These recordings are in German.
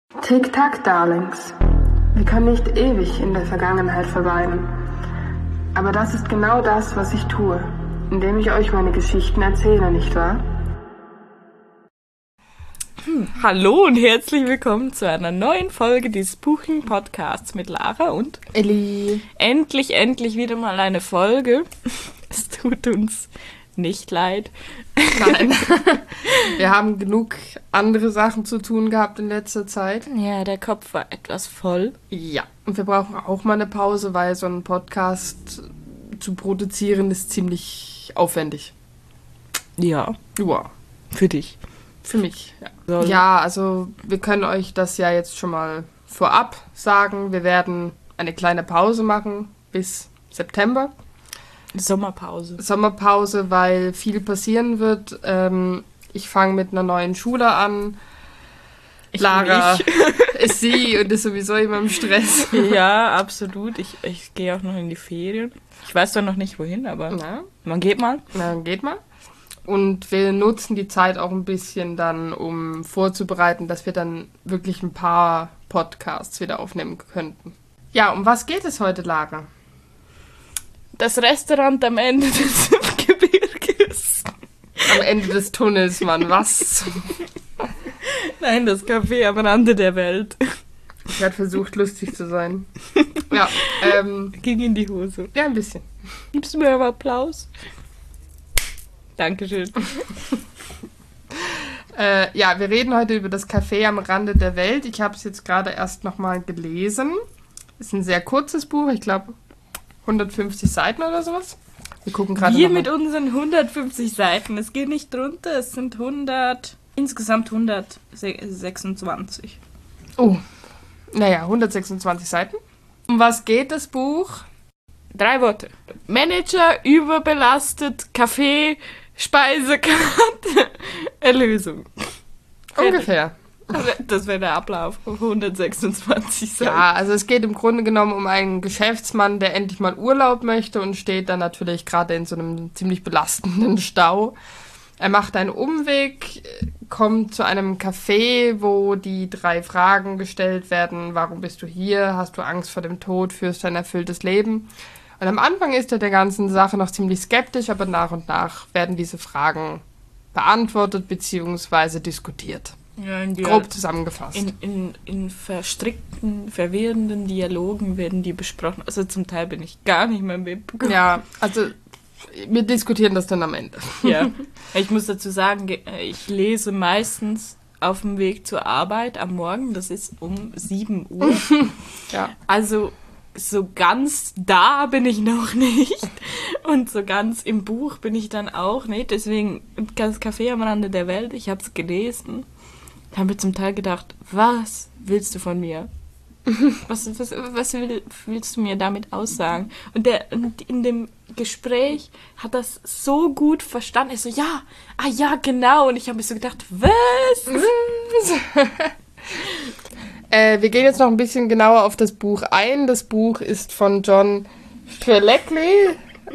Tick-Tack, Darlings. Wir können nicht ewig in der Vergangenheit verweilen. Aber das ist genau das, was ich tue, indem ich euch meine Geschichten erzähle, nicht wahr? Hallo und herzlich willkommen zu einer neuen Folge dieses Buching-Podcasts mit Lara und Elli. Endlich wieder mal eine Folge. Es tut uns nicht leid. Nein. Wir haben genug andere Sachen zu tun gehabt in letzter Zeit. Ja, der Kopf war etwas voll. Ja. Und wir brauchen auch mal eine Pause, weil so einen Podcast zu produzieren ist ziemlich aufwendig. Ja, Ja. für dich. Für mich, ja. So. Ja, also wir können euch das ja jetzt schon mal vorab sagen. Wir werden eine kleine Pause machen bis September. Sommerpause, weil viel passieren wird. Ich fange mit einer neuen Schule an. Lara ist sie und ist sowieso immer im Stress. Ja, absolut. Ich gehe auch noch in die Ferien. Ich weiß zwar noch nicht wohin, aber man geht mal. Na, dann geht mal. Und wir nutzen die Zeit auch ein bisschen dann, um vorzubereiten, dass wir dann wirklich ein paar Podcasts wieder aufnehmen könnten. Ja, um was geht es heute, Lara? Das Restaurant am Ende des Gebirges. Am Ende des Tunnels, Mann, was? Nein, das Café am Rande der Welt. Ich hatte versucht, lustig zu sein. Ja, Ging in die Hose. ja, ein bisschen. Gibst du mir einen Applaus? Dankeschön. Ja, wir reden heute über das Café am Rande der Welt. Ich habe es jetzt gerade erst nochmal gelesen. Ist ein sehr kurzes Buch, ich glaube 150 Seiten oder sowas. Wir gucken gerade Wir noch mal. mit unseren 150 Seiten. Es geht nicht drunter, es sind insgesamt 126. Oh, naja, 126 Seiten. Um was geht das Buch? 3 Worte. Manager, überbelastet, Kaffee, Speisekarte, Erlösung. Ungefähr. Das wäre der Ablauf auf 126 Seiten. Ja, also es geht im Grunde genommen um einen Geschäftsmann, der endlich mal Urlaub möchte und steht dann natürlich gerade in so einem ziemlich belastenden Stau. Er macht einen Umweg, kommt zu einem Café, wo die 3 Fragen gestellt werden. Warum bist du hier? Hast du Angst vor dem Tod? Führst du ein erfülltes Leben? Und am Anfang ist er der ganzen Sache noch ziemlich skeptisch, aber nach und nach werden diese Fragen beantwortet bzw. diskutiert. Ja, Grob zusammengefasst. In verstrickten, verwirrenden Dialogen werden die besprochen. Also zum Teil bin ich gar nicht mehr mitbekommen. Ja, also wir diskutieren das dann am Ende. Ja. Ich muss dazu sagen, ich lese meistens auf dem Weg zur Arbeit am Morgen. Das ist um 7 Uhr. Ja. Also so ganz da bin ich noch nicht. Und so ganz im Buch bin ich dann auch nicht. Deswegen das Café am Rande der Welt, ich habe es gelesen. Ich habe mir zum Teil gedacht, was willst du von mir? Was willst du mir damit aussagen? Und in dem Gespräch hat das so gut verstanden. Er so, ja, genau. Und ich habe mir so gedacht, was? Wir gehen jetzt noch ein bisschen genauer auf das Buch ein. Das Buch ist von John Strzelecki.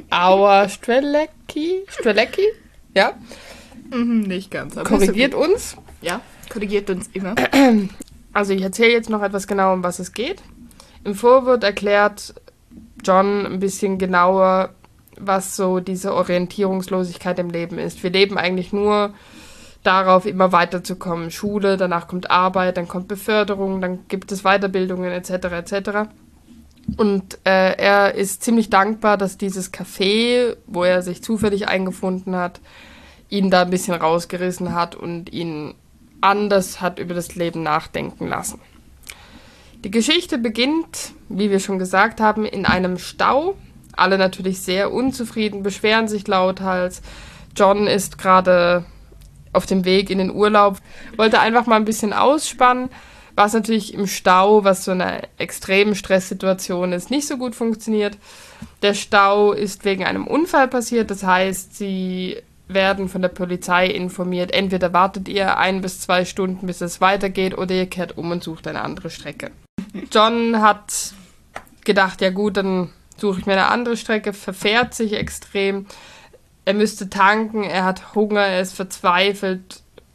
Strzelecki? Ja. Nicht ganz. Aber Korrigiert uns. Ja, korrigiert uns immer. Also ich erzähle jetzt noch etwas genauer, um was es geht. Im Vorwort erklärt John ein bisschen genauer, was so diese Orientierungslosigkeit im Leben ist. Wir leben eigentlich nur darauf, immer weiterzukommen. Schule, danach kommt Arbeit, dann kommt Beförderung, dann gibt es Weiterbildungen etc. etc. Und er ist ziemlich dankbar, dass dieses Café, wo er sich zufällig eingefunden hat, ihn da ein bisschen rausgerissen hat und ihn anders hat über das Leben nachdenken lassen. Die Geschichte beginnt, wie wir schon gesagt haben, in einem Stau. Alle natürlich sehr unzufrieden, beschweren sich lauthals. John ist gerade auf dem Weg in den Urlaub, wollte einfach mal ein bisschen ausspannen, was natürlich im Stau, was so eine extreme Stresssituation ist, nicht so gut funktioniert. Der Stau ist wegen einem Unfall passiert, das heißt, sie werden von der Polizei informiert, entweder wartet ihr 1 bis 2 Stunden, bis es weitergeht, oder ihr kehrt um und sucht eine andere Strecke. John hat gedacht, ja gut, dann suche ich mir eine andere Strecke, verfährt sich extrem, er müsste tanken, er hat Hunger, er ist verzweifelt,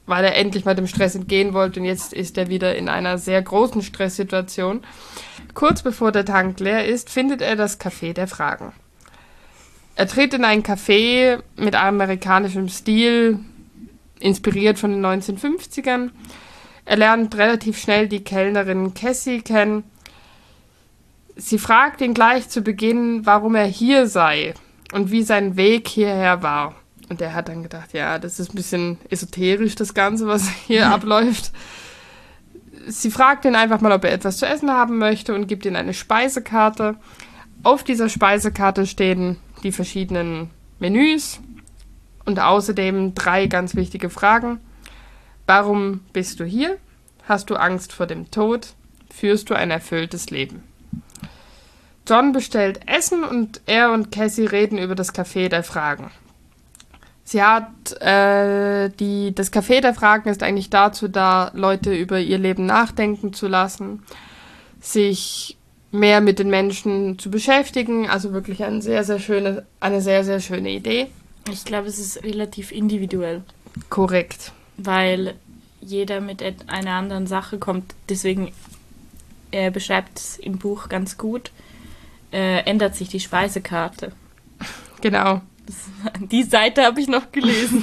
weil er endlich mal dem Stress entgehen wollte und jetzt ist er wieder in einer sehr großen Stresssituation. Kurz bevor der Tank leer ist, findet er das Café der Fragen. Er tritt in ein Café mit amerikanischem Stil, inspiriert von den 1950ern. Er lernt relativ schnell die Kellnerin Cassie kennen. Sie fragt ihn gleich zu Beginn, warum er hier sei und wie sein Weg hierher war. Und er hat dann gedacht, ja, das ist ein bisschen esoterisch, das Ganze, was hier abläuft. Sie fragt ihn einfach mal, ob er etwas zu essen haben möchte und gibt ihm eine Speisekarte. Auf dieser Speisekarte stehen die verschiedenen Menüs und außerdem 3 ganz wichtige Fragen. Warum bist du hier? Hast du Angst vor dem Tod? Führst du ein erfülltes Leben? John bestellt Essen und er und Cassie reden über das Café der Fragen. Sie hat, das Café der Fragen ist eigentlich dazu da, Leute über ihr Leben nachdenken zu lassen, sich mehr mit den Menschen zu beschäftigen, also wirklich eine sehr, sehr schöne Idee. Ich glaube, es ist relativ individuell. Korrekt. Weil jeder mit einer anderen Sache kommt, deswegen, er beschreibt es im Buch ganz gut, ändert sich die Speisekarte. Genau. Die Seite habe ich noch gelesen.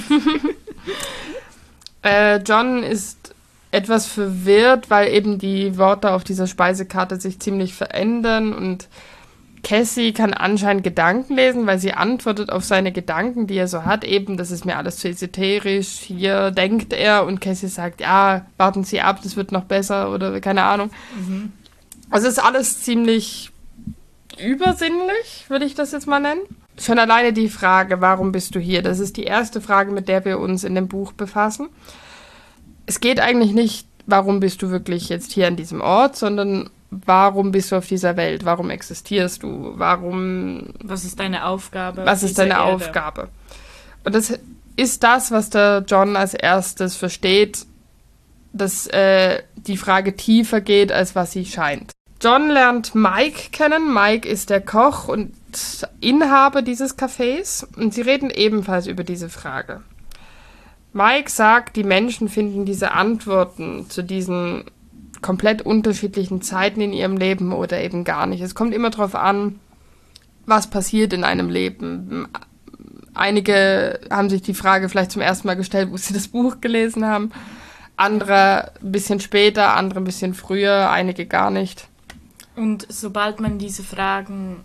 John ist etwas verwirrt, weil eben die Worte auf dieser Speisekarte sich ziemlich verändern und Cassie kann anscheinend Gedanken lesen, weil sie antwortet auf seine Gedanken, die er so hat. Eben, das ist mir alles zu esoterisch, hier denkt er und Cassie sagt, ja, warten Sie ab, das wird noch besser oder keine Ahnung. Mhm. Also es ist alles ziemlich übersinnlich, würde ich das jetzt mal nennen. Schon alleine die Frage, warum bist du hier? Das ist die erste Frage, mit der wir uns in dem Buch befassen. Es geht eigentlich nicht, warum bist du wirklich jetzt hier an diesem Ort, sondern warum bist du auf dieser Welt? Warum existierst du? Was ist deine Aufgabe? Was ist deine Aufgabe? Und das ist das, was der John als erstes versteht, dass die Frage tiefer geht, als was sie scheint. John lernt Mike kennen. Mike ist der Koch und Inhaber dieses Cafés und sie reden ebenfalls über diese Frage. Mike sagt, die Menschen finden diese Antworten zu diesen komplett unterschiedlichen Zeiten in ihrem Leben oder eben gar nicht. Es kommt immer darauf an, was passiert in einem Leben. Einige haben sich die Frage vielleicht zum ersten Mal gestellt, wo sie das Buch gelesen haben. Andere ein bisschen später, andere ein bisschen früher, einige gar nicht. Und sobald man diese Fragen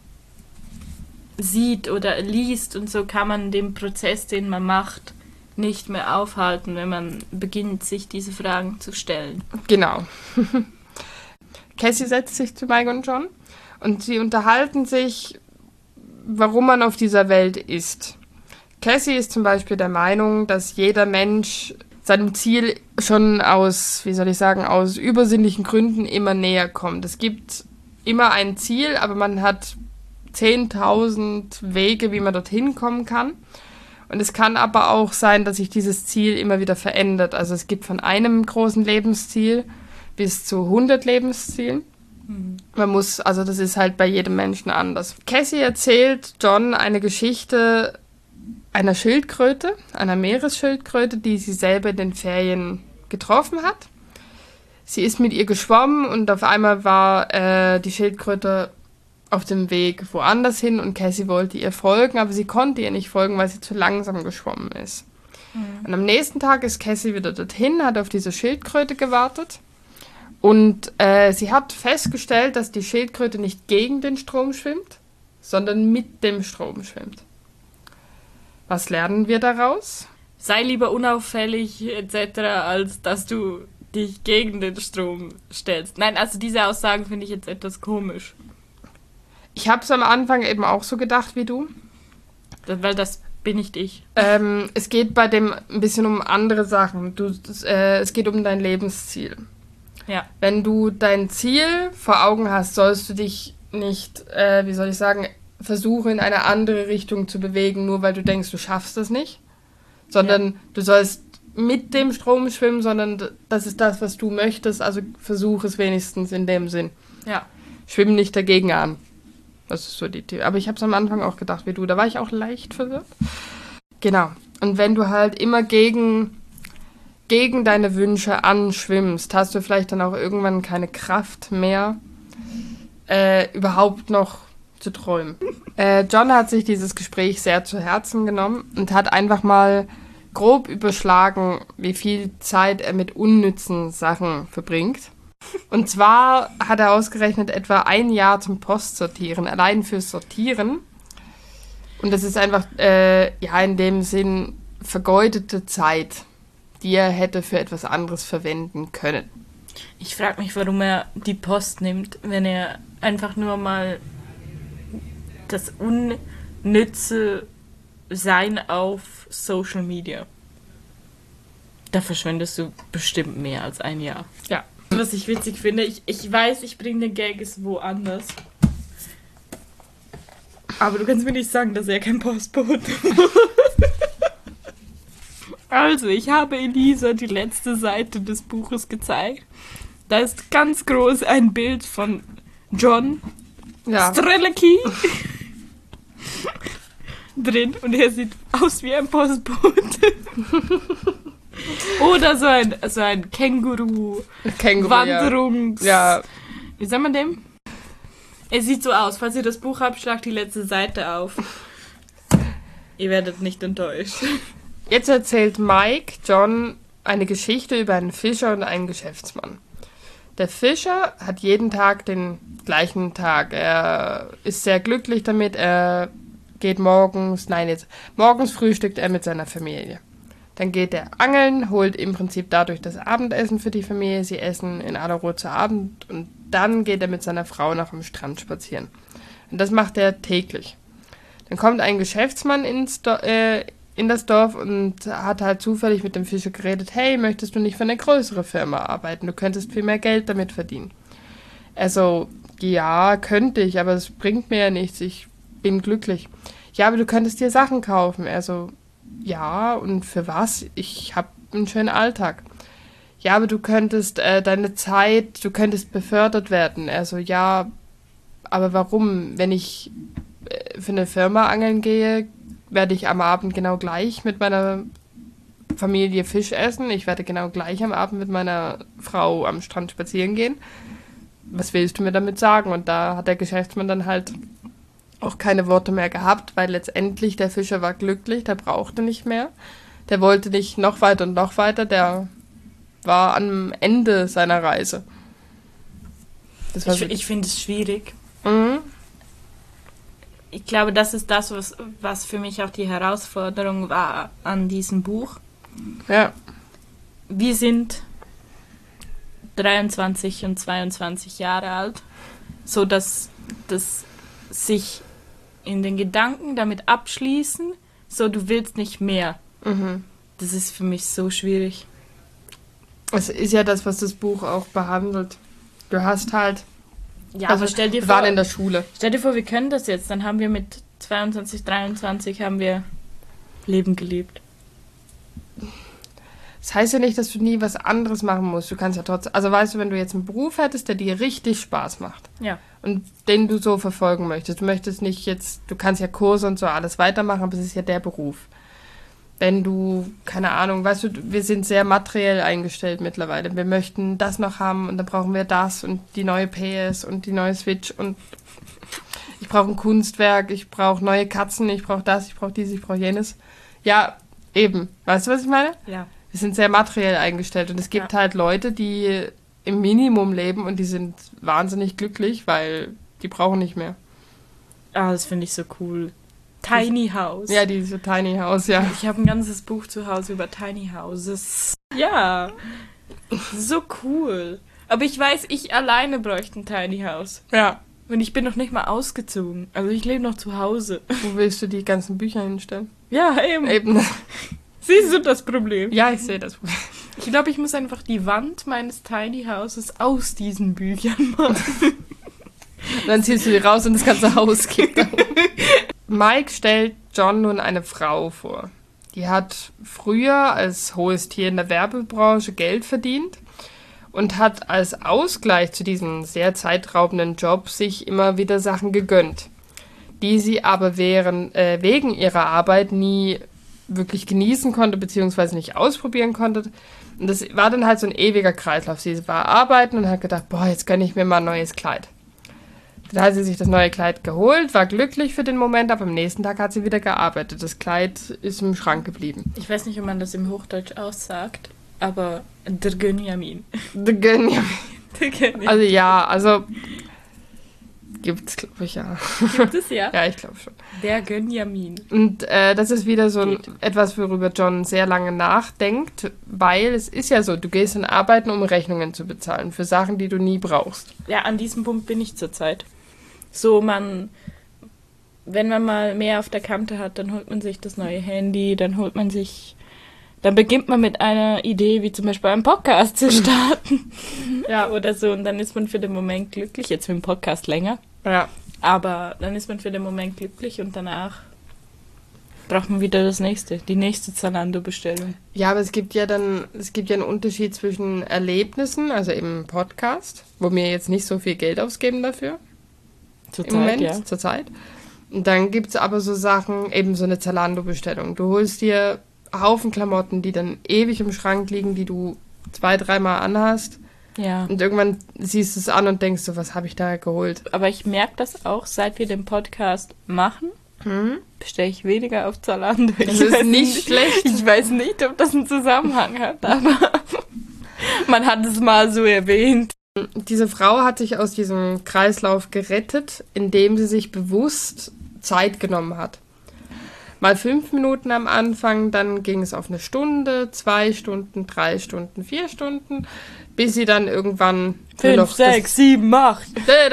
sieht oder liest und so, kann man den Prozess, den man macht, nicht mehr aufhalten, wenn man beginnt, sich diese Fragen zu stellen. Genau. Cassie setzt sich zu Mike und John und sie unterhalten sich, warum man auf dieser Welt ist. Cassie ist zum Beispiel der Meinung, dass jeder Mensch seinem Ziel schon aus übersinnlichen Gründen immer näher kommt. Es gibt immer ein Ziel, aber man hat 10.000 Wege, wie man dorthin kommen kann. Und es kann aber auch sein, dass sich dieses Ziel immer wieder verändert. Also es gibt von einem großen Lebensziel bis zu 100 Lebenszielen. Das ist halt bei jedem Menschen anders. Cassie erzählt John eine Geschichte einer Schildkröte, einer Meeresschildkröte, die sie selber in den Ferien getroffen hat. Sie ist mit ihr geschwommen und auf einmal war die Schildkröte auf dem Weg woanders hin und Cassie wollte ihr folgen, aber sie konnte ihr nicht folgen, weil sie zu langsam geschwommen ist. Mhm. Und am nächsten Tag ist Cassie wieder dorthin, hat auf diese Schildkröte gewartet und sie hat festgestellt, dass die Schildkröte nicht gegen den Strom schwimmt, sondern mit dem Strom schwimmt. Was lernen wir daraus? Sei lieber unauffällig etc., als dass du dich gegen den Strom stellst. Nein, also diese Aussagen finde ich jetzt etwas komisch. Ich habe es am Anfang eben auch so gedacht wie du. Weil das bin nicht ich. Es geht bei dem ein bisschen um andere Sachen. Es geht um dein Lebensziel. Ja. Wenn du dein Ziel vor Augen hast, sollst du dich nicht, versuchen, in eine andere Richtung zu bewegen, nur weil du denkst, du schaffst es nicht. Sondern du sollst mit dem Strom schwimmen, sondern das ist das, was du möchtest. Also versuch es wenigstens in dem Sinn. Ja. Schwimm nicht dagegen an. Das ist so die Theorie. Aber ich habe es am Anfang auch gedacht wie du. Da war ich auch leicht verwirrt. Genau. Und wenn du halt immer gegen gegen deine Wünsche anschwimmst, hast du vielleicht dann auch irgendwann keine Kraft mehr, überhaupt noch zu träumen. John hat sich dieses Gespräch sehr zu Herzen genommen und hat einfach mal grob überschlagen, wie viel Zeit er mit unnützen Sachen verbringt. Und zwar hat er ausgerechnet etwa 1 Jahr zum Postsortieren, allein fürs Sortieren. Und das ist einfach, in dem Sinn vergeudete Zeit, die er hätte für etwas anderes verwenden können. Ich frage mich, warum er die Post nimmt, wenn er einfach nur mal das unnütze Sein auf Social Media. Da verschwendest du bestimmt mehr als 1 Jahr. Ja. Was ich witzig finde, ich weiß, ich bringe den Gag ist woanders. Aber du kannst mir nicht sagen, dass er kein Postbote war. Also, ich habe Elisa die letzte Seite des Buches gezeigt. Da ist ganz groß ein Bild von John Strzelecki drin und er sieht aus wie ein Postbote. Oder so ein Känguru Wanderungs... Ja. Wie sagt man dem? Es sieht so aus. Falls ihr das Buch habt, schlagt die letzte Seite auf. Ihr werdet nicht enttäuscht. Jetzt erzählt Mike John eine Geschichte über einen Fischer und einen Geschäftsmann. Der Fischer hat jeden Tag den gleichen Tag. Er ist sehr glücklich damit. Er geht morgens frühstückt er mit seiner Familie. Dann geht er angeln, holt im Prinzip dadurch das Abendessen für die Familie. Sie essen in aller Ruhe zu Abend und dann geht er mit seiner Frau noch am Strand spazieren. Und das macht er täglich. Dann kommt ein Geschäftsmann in das Dorf und hat halt zufällig mit dem Fischer geredet, hey, möchtest du nicht für eine größere Firma arbeiten? Du könntest viel mehr Geld damit verdienen. Also, ja, könnte ich, aber es bringt mir ja nichts, ich bin glücklich. Ja, aber du könntest dir Sachen kaufen. Also, ja, und für was? Ich habe einen schönen Alltag. Ja, aber du könntest du könntest befördert werden. Also, ja, aber warum? Wenn ich für eine Firma angeln gehe, werde ich am Abend genau gleich mit meiner Familie Fisch essen. Ich werde genau gleich am Abend mit meiner Frau am Strand spazieren gehen. Was willst du mir damit sagen? Und da hat der Geschäftsmann dann halt auch keine Worte mehr gehabt, weil letztendlich der Fischer war glücklich, der brauchte nicht mehr. Der wollte nicht noch weiter und noch weiter, der war am Ende seiner Reise. Ich finde es schwierig. Mhm. Ich glaube, das ist das, was für mich auch die Herausforderung war an diesem Buch. Ja. Wir sind 23 und 22 Jahre alt, so dass das sich in den Gedanken damit abschließen, so du willst nicht mehr. Mhm. Das ist für mich so schwierig. Es ist ja das, was das Buch auch behandelt. Du hast halt... Ja, also aber stell dir wir vor, waren in der Schule. Stell dir vor, wir können das jetzt. Dann haben wir mit 22, 23 haben wir Leben gelebt. Das heißt ja nicht, dass du nie was anderes machen musst. Du kannst ja trotzdem... Also weißt du, wenn du jetzt einen Beruf hättest, der dir richtig Spaß macht. Ja. Und den du so verfolgen möchtest. Du möchtest nicht jetzt... Du kannst ja Kurse und so alles weitermachen, aber es ist ja der Beruf. Wenn du, keine Ahnung, weißt du, wir sind sehr materiell eingestellt mittlerweile. Wir möchten das noch haben und dann brauchen wir das und die neue PS und die neue Switch und ich brauche ein Kunstwerk, ich brauche neue Katzen, ich brauche das, ich brauche dies, ich brauche jenes. Ja, eben. Weißt du, was ich meine? Ja. Wir sind sehr materiell eingestellt und es gibt halt Leute, die im Minimum leben und die sind wahnsinnig glücklich, weil die brauchen nicht mehr. Ah, das finde ich so cool. Tiny House. Ja, diese Tiny House, ja. Ich habe ein ganzes Buch zu Hause über Tiny Houses. Ja, so cool. Aber ich weiß, ich alleine bräuchte ein Tiny House. Ja. Und ich bin noch nicht mal ausgezogen. Also ich lebe noch zu Hause. Wo willst du die ganzen Bücher hinstellen? Ja, eben. Eben. Siehst du das Problem? Ja, ich sehe das Problem. Ich glaube, ich muss einfach die Wand meines Tiny Houses aus diesen Büchern machen. Dann ziehst du die raus und das ganze Haus kippt da um. Mike stellt John nun eine Frau vor. Die hat früher als hohes Tier in der Werbebranche Geld verdient und hat als Ausgleich zu diesem sehr zeitraubenden Job sich immer wieder Sachen gegönnt, die sie aber wegen ihrer Arbeit nie wirklich genießen konnte, beziehungsweise nicht ausprobieren konnte. Und das war dann halt so ein ewiger Kreislauf. Sie war arbeiten und hat gedacht, boah, jetzt gönne ich mir mal ein neues Kleid. Dann hat sie sich das neue Kleid geholt, war glücklich für den Moment, aber am nächsten Tag hat sie wieder gearbeitet. Das Kleid ist im Schrank geblieben. Ich weiß nicht, ob man das im Hochdeutsch aussagt, aber der Gönjamin. Der Gönjamin. Der Gönjamin. Also ja, also gibt's, glaube ich, ja. Gibt es ja? Ja, ich glaube schon. Der Gönjamin. Und das ist wieder so etwas, worüber John sehr lange nachdenkt, weil es ist ja so, du gehst in Arbeiten, um Rechnungen zu bezahlen für Sachen, die du nie brauchst. Ja, an diesem Punkt bin ich zurzeit. So, wenn man mal mehr auf der Kante hat, dann holt man sich das neue Handy, dann beginnt man mit einer Idee, wie zum Beispiel einen Podcast zu starten. Ja, oder so. Und dann ist man für den Moment glücklich. Jetzt mit dem Podcast länger. Ja. Aber dann ist man für den Moment glücklich und danach braucht man wieder die nächste Zalando-Bestellung. Ja, aber es gibt ja einen Unterschied zwischen Erlebnissen, also eben Podcast, wo wir jetzt nicht so viel Geld ausgeben dafür. Zur Zeit. Und dann gibt es aber so Sachen, eben so eine Zalando-Bestellung. Du holst dir Haufen Klamotten, die dann ewig im Schrank liegen, die du 2-3 Mal anhast. Ja. Und irgendwann siehst du es an und denkst so, was habe ich da geholt? Aber ich merke das auch, seit wir den Podcast machen, bestelle ich weniger auf Zalando. Das ist nicht schlecht. Ich weiß nicht, ob das einen Zusammenhang hat, aber man hat es mal so erwähnt. Diese Frau hat sich aus diesem Kreislauf gerettet, indem sie sich bewusst Zeit genommen hat. Mal 5 Minuten am Anfang, dann ging es auf 1 Stunde, 2 Stunden, 3 Stunden, 4 Stunden, bis sie dann irgendwann 5, 6, 7, 8.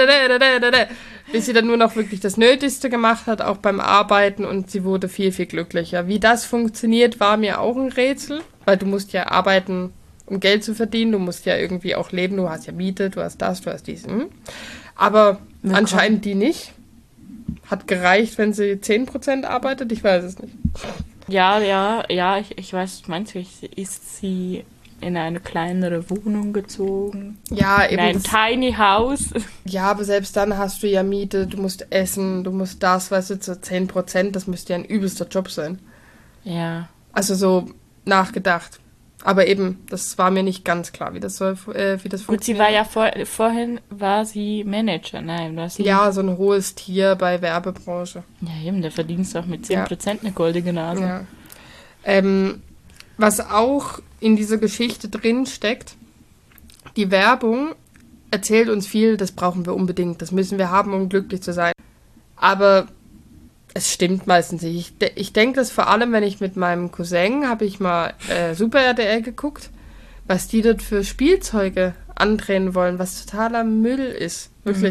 Bis sie dann nur noch wirklich das Nötigste gemacht hat, auch beim Arbeiten, und sie wurde viel, viel glücklicher. Wie das funktioniert, war mir auch ein Rätsel, weil du musst ja arbeiten, um Geld zu verdienen, du musst ja irgendwie auch leben, du hast ja Miete, du hast das, du hast dies. Aber anscheinend die nicht. Hat gereicht, wenn sie 10% arbeitet, ich weiß es nicht. Ja, ich weiß, meinst du, ist sie in eine kleinere Wohnung gezogen? Ja, eben. In ein Tiny House? Ja, aber selbst dann hast du ja Miete, du musst essen, du musst das, weißt du, zu 10%, das müsste ja ein übelster Job sein. Ja. Also so nachgedacht. Aber eben, das war mir nicht ganz klar, wie das funktioniert. Gut, sie war ja vorhin war sie Manager, nein, war sie? Ja, so ein hohes Tier bei Werbebranche. Ja, eben, da verdienst du auch mit 10% eine goldene Nase. Ja. Was auch in dieser Geschichte drin steckt, die Werbung erzählt uns viel, das brauchen wir unbedingt, das müssen wir haben, um glücklich zu sein. Aber es stimmt meistens nicht. Ich denke das vor allem, wenn ich mit meinem Cousin, habe ich mal Super RTL geguckt, was die dort für Spielzeuge andrehen wollen, was totaler Müll ist. Wirklich.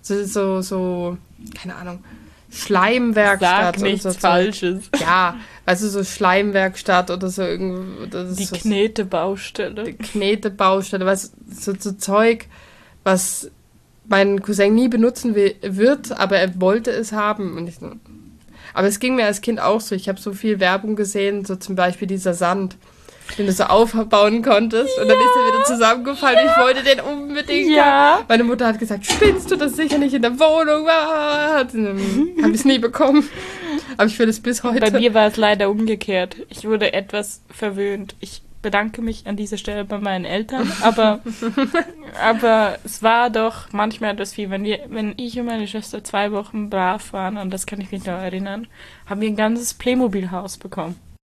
So, keine Ahnung, Schleimwerkstatt. Sag nichts so Falsches. Ja, also so Schleimwerkstatt oder so irgendwie. Die Knete-Baustelle. Die Knete-Baustelle, was so Zeug, was mein Cousin nie benutzen wird, aber er wollte es haben. Und aber es ging mir als Kind auch so. Ich habe so viel Werbung gesehen, so zum Beispiel dieser Sand, den du so aufbauen konntest. Ja, und dann ist er wieder zusammengefallen. Ja. Ich wollte den unbedingt. Ja. Meine Mutter hat gesagt, spinnst du das sicher nicht in der Wohnung? Habe ich es nie bekommen. Aber ich will es bis heute. Bei mir war es leider umgekehrt. Ich wurde etwas verwöhnt. Ich bedanke mich an dieser Stelle bei meinen Eltern, aber es war doch manchmal etwas viel. Wenn ich und meine Schwester 2 Wochen brav waren, und das kann ich mich noch erinnern, haben wir ein ganzes Playmobil-Haus bekommen.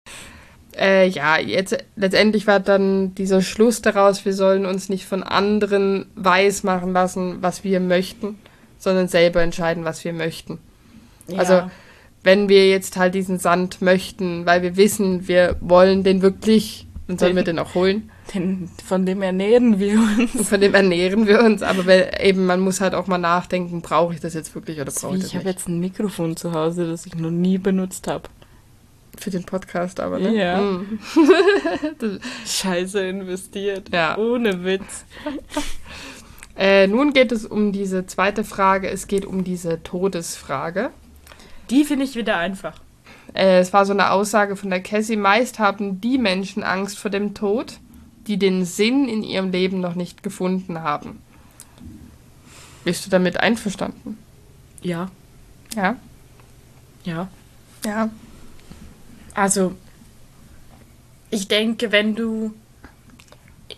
Ja, jetzt letztendlich war dann dieser Schluss daraus, wir sollen uns nicht von anderen weismachen lassen, was wir möchten, sondern selber entscheiden, was wir möchten. Ja. Also wenn wir jetzt halt diesen Sand möchten, weil wir wissen, wir wollen den wirklich, dann sollen wir den auch holen. Von dem ernähren wir uns. Von dem ernähren wir uns, aber eben, man muss halt auch mal nachdenken, brauche ich das jetzt wirklich oder brauche ich das nicht? Ich habe jetzt ein Mikrofon zu Hause, das ich noch nie benutzt habe. Für den Podcast aber, ne? Ja. Scheiße investiert. Ja. Ohne Witz. Nun geht es um diese zweite Frage, es geht um diese Todesfrage. Die finde ich wieder einfach. Es war so eine Aussage von der Cassie, meist haben die Menschen Angst vor dem Tod, die den Sinn in ihrem Leben noch nicht gefunden haben. Bist du damit einverstanden? Ja. Ja? Ja. Ja. Also, ich denke, wenn du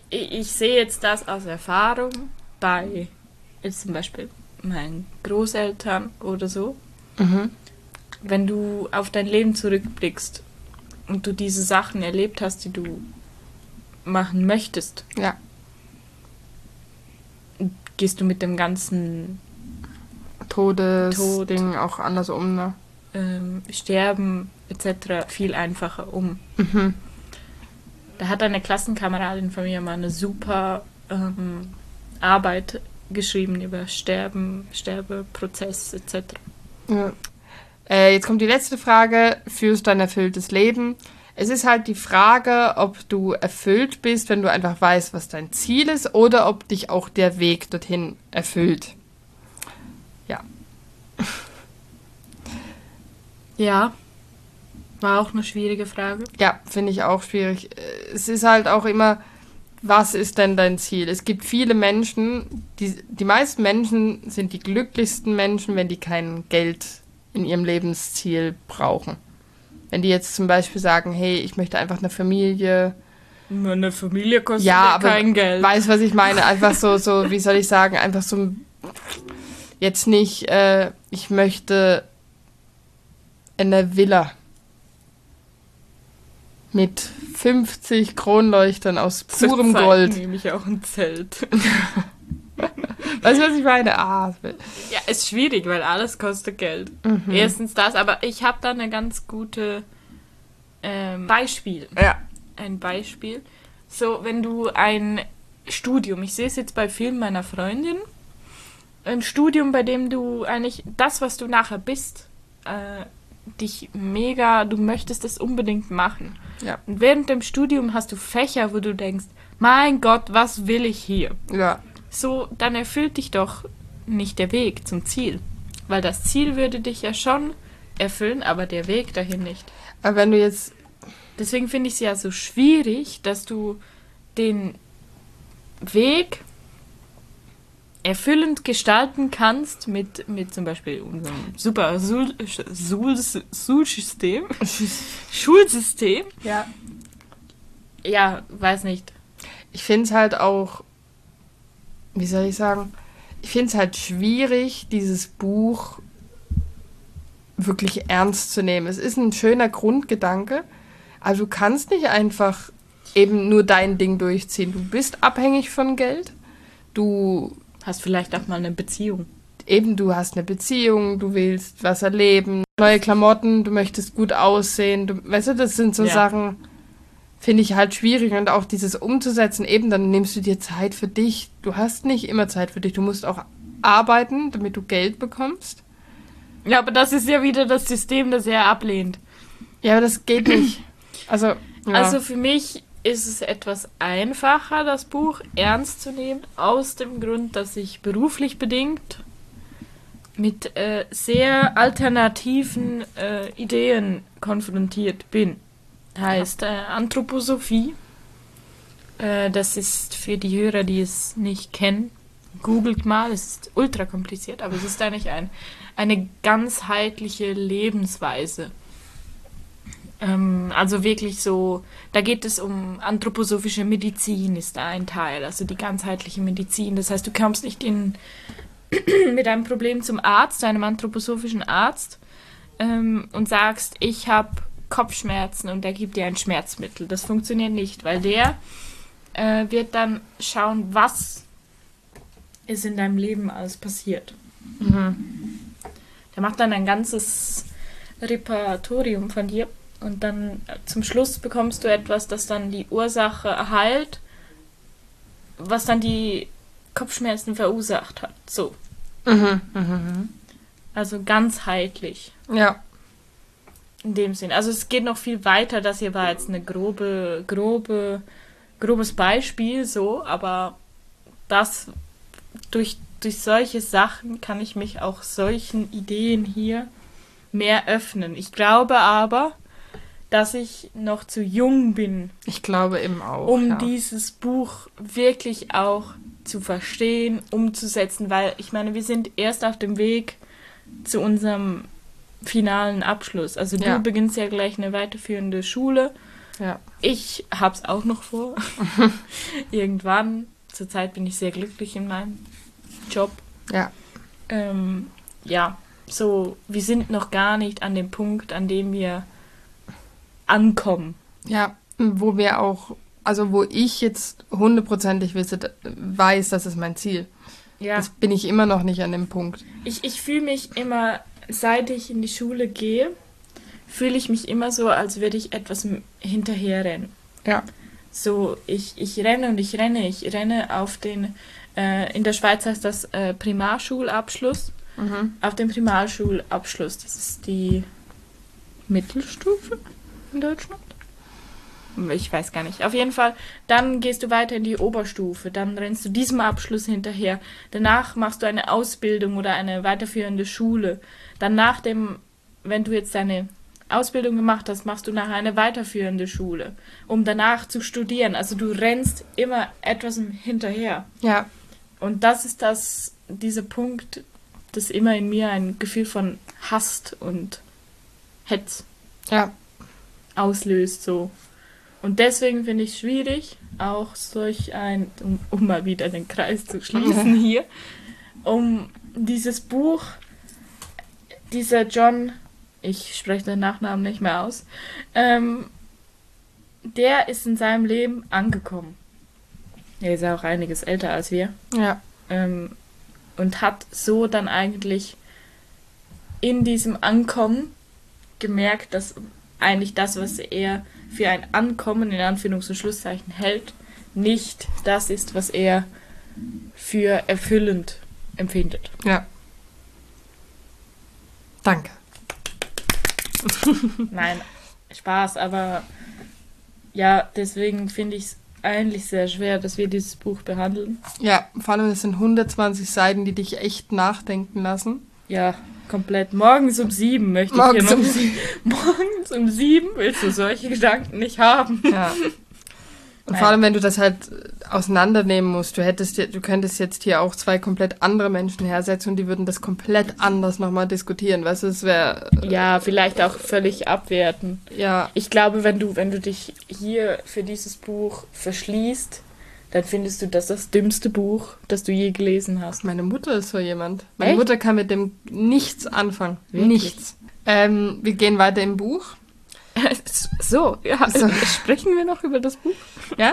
ich sehe jetzt das aus Erfahrung bei jetzt zum Beispiel meinen Großeltern oder so. Mhm. Wenn du auf dein Leben zurückblickst und du diese Sachen erlebt hast, die du machen möchtest, Ja. gehst du mit dem ganzen Tod. Todesding auch anders um, ne? Sterben etc. viel einfacher um. Mhm. Da hat eine Klassenkameradin von mir mal eine super Arbeit geschrieben über Sterben, Sterbeprozess etc. Ja. Jetzt kommt die letzte Frage. Führst du ein erfülltes Leben? Es ist halt die Frage, ob du erfüllt bist, wenn du einfach weißt, was dein Ziel ist, oder ob dich auch der Weg dorthin erfüllt. Ja. Ja, war auch eine schwierige Frage. Ja, finde ich auch schwierig. Es ist halt auch immer, was ist denn dein Ziel? Es gibt viele Menschen, die meisten Menschen sind die glücklichsten Menschen, wenn die kein Geld in ihrem Lebensziel brauchen. Wenn die jetzt zum Beispiel sagen, hey, ich möchte einfach eine Familie. Eine Familie kostet Ja, ja aber kein Geld. Weißt, was ich meine? Einfach so, wie soll ich sagen, einfach so, jetzt nicht, ich möchte eine Villa mit 50 Kronleuchtern aus purem Zurzeit Gold. nehme ich auch ein Zelt. Weißt du, was ich meine? Ja, ist schwierig, weil alles kostet Geld. Erstens das, aber ich habe da eine ganz gute Beispiel. Ja. Ein Beispiel. So, wenn du ein Studium, ich sehe es jetzt bei vielen meiner Freundin, ein Studium, bei dem du eigentlich das, was du nachher bist, du möchtest es unbedingt machen. Ja. Und während dem Studium hast du Fächer, wo du denkst, mein Gott, was will ich hier? Ja. So, dann erfüllt dich doch nicht der Weg zum Ziel. Weil das Ziel würde dich ja schon erfüllen, aber der Weg dahin nicht. Aber wenn du jetzt, Deswegen finde ich es ja so schwierig, dass du den Weg erfüllend gestalten kannst mit zum Beispiel unserem super Schulsystem. Schulsystem. ja, Ja, weiß nicht. ich finde es halt auch, wie soll ich sagen, ich finde es halt schwierig, dieses Buch wirklich ernst zu nehmen. Es ist ein schöner Grundgedanke, aber du kannst nicht einfach eben nur dein Ding durchziehen. Du bist abhängig von Geld. Du Hast vielleicht auch mal eine Beziehung. du hast eine Beziehung, du willst was erleben, neue Klamotten, du möchtest gut aussehen. Weißt du, das sind so Ja. Sachen, finde ich halt schwierig. Und auch dieses umzusetzen, eben dann nimmst du dir Zeit für dich. Du hast nicht immer Zeit für dich. Du musst auch arbeiten, damit du Geld bekommst. Ja, aber das ist ja wieder das System, das er ablehnt. Ja, aber das geht nicht. Also, ja. Also für mich ist es etwas einfacher, das Buch ernst zu nehmen, aus dem Grund, dass ich beruflich bedingt mit sehr alternativen Ideen konfrontiert bin. Heißt Anthroposophie. Das ist für die Hörer, die es nicht kennen, googelt mal, es ist ultra kompliziert, aber es ist eigentlich eine ganzheitliche Lebensweise. Also wirklich so, da geht es um anthroposophische Medizin, ist da ein Teil, also die ganzheitliche Medizin. Das heißt, du kommst nicht mit einem Problem zum Arzt, einem anthroposophischen Arzt, und sagst, ich habe Kopfschmerzen und der gibt dir ein Schmerzmittel. Das funktioniert nicht, weil der wird dann schauen, was ist in deinem Leben alles passiert. Der macht dann ein ganzes Repertorium von dir und dann zum Schluss bekommst du etwas, das dann die Ursache heilt, was dann die Kopfschmerzen verursacht hat. So. Also ganzheitlich. Ja. In dem Sinn. Also es geht noch viel weiter. Das hier war jetzt eine grobes Beispiel, so, aber das durch solche Sachen kann ich mich auch solchen Ideen hier mehr öffnen. Ich glaube aber, dass ich noch zu jung bin, Ich glaube eben auch. um ja. dieses Buch wirklich auch zu verstehen, umzusetzen, weil ich meine, wir sind erst auf dem Weg zu unserem finalen Abschluss. Also Ja. du beginnst ja gleich eine weiterführende Schule Ja. Ich hab's auch noch vor. Irgendwann. Zurzeit bin ich sehr glücklich in meinem Job. Ja. Ja, so, wir sind noch gar nicht an dem Punkt, an dem wir ankommen. Ja, wo wir auch, also wo ich jetzt 100%ig weiß, das ist mein Ziel. Ja. Das bin ich immer noch nicht an dem Punkt. Ich fühle mich immer, seit ich in die Schule gehe, fühle ich mich immer so, als würde ich etwas hinterherrennen. Ja. So, ich renne und ich renne auf den, in der Schweiz heißt das Primarschulabschluss, auf den Primarschulabschluss, das ist die Mittelstufe in Deutschland? Ich weiß gar nicht. Auf jeden Fall, dann gehst du weiter in die Oberstufe, dann rennst du diesem Abschluss hinterher. Danach machst du eine Ausbildung oder eine weiterführende Schule. Dann nach dem, wenn du jetzt deine Ausbildung gemacht hast, machst du nachher eine weiterführende Schule, um danach zu studieren. Also du rennst immer etwas hinterher. Ja. Und das ist dieser Punkt, das immer in mir ein Gefühl von Hass und Hetz auslöst, so. Und deswegen finde ich es schwierig, auch solch um mal wieder den Kreis zu schließen hier, um dieses Buch, dieser John, ich spreche den Nachnamen nicht mehr aus, der ist in seinem Leben angekommen. Er ist auch einiges älter als wir. Ja. Und hat so dann eigentlich in diesem Ankommen gemerkt, dass eigentlich das, was er für ein Ankommen in Anführungs- und Schlusszeichen hält, nicht das ist, was er für erfüllend empfindet. Ja. Danke. Nein, Spaß, aber ja, deswegen finde ich es eigentlich sehr schwer, dass wir dieses Buch behandeln. Ja, vor allem es sind 120 Seiten, die dich echt nachdenken lassen. Ja, komplett. Morgens um 7 möchte ich Morgens hier noch... um 7. Morgens um 7 willst du solche Gedanken nicht haben. Ja. Und vor allem, wenn du das halt auseinandernehmen musst, du könntest jetzt hier auch 2 komplett andere Menschen hersetzen und die würden das komplett anders nochmal diskutieren. Weißt du, es wäre... Ja, vielleicht auch völlig abwerten. Ja. Ich glaube, wenn du dich hier für dieses Buch verschließt, dann findest du das dümmste Buch, das du je gelesen hast. Meine Mutter ist so jemand. Meine Echt? Mutter kann mit dem nichts anfangen. Wirklich? Nichts. Wir gehen weiter im Buch. So, ja, So. sprechen wir noch über das Buch? Ja?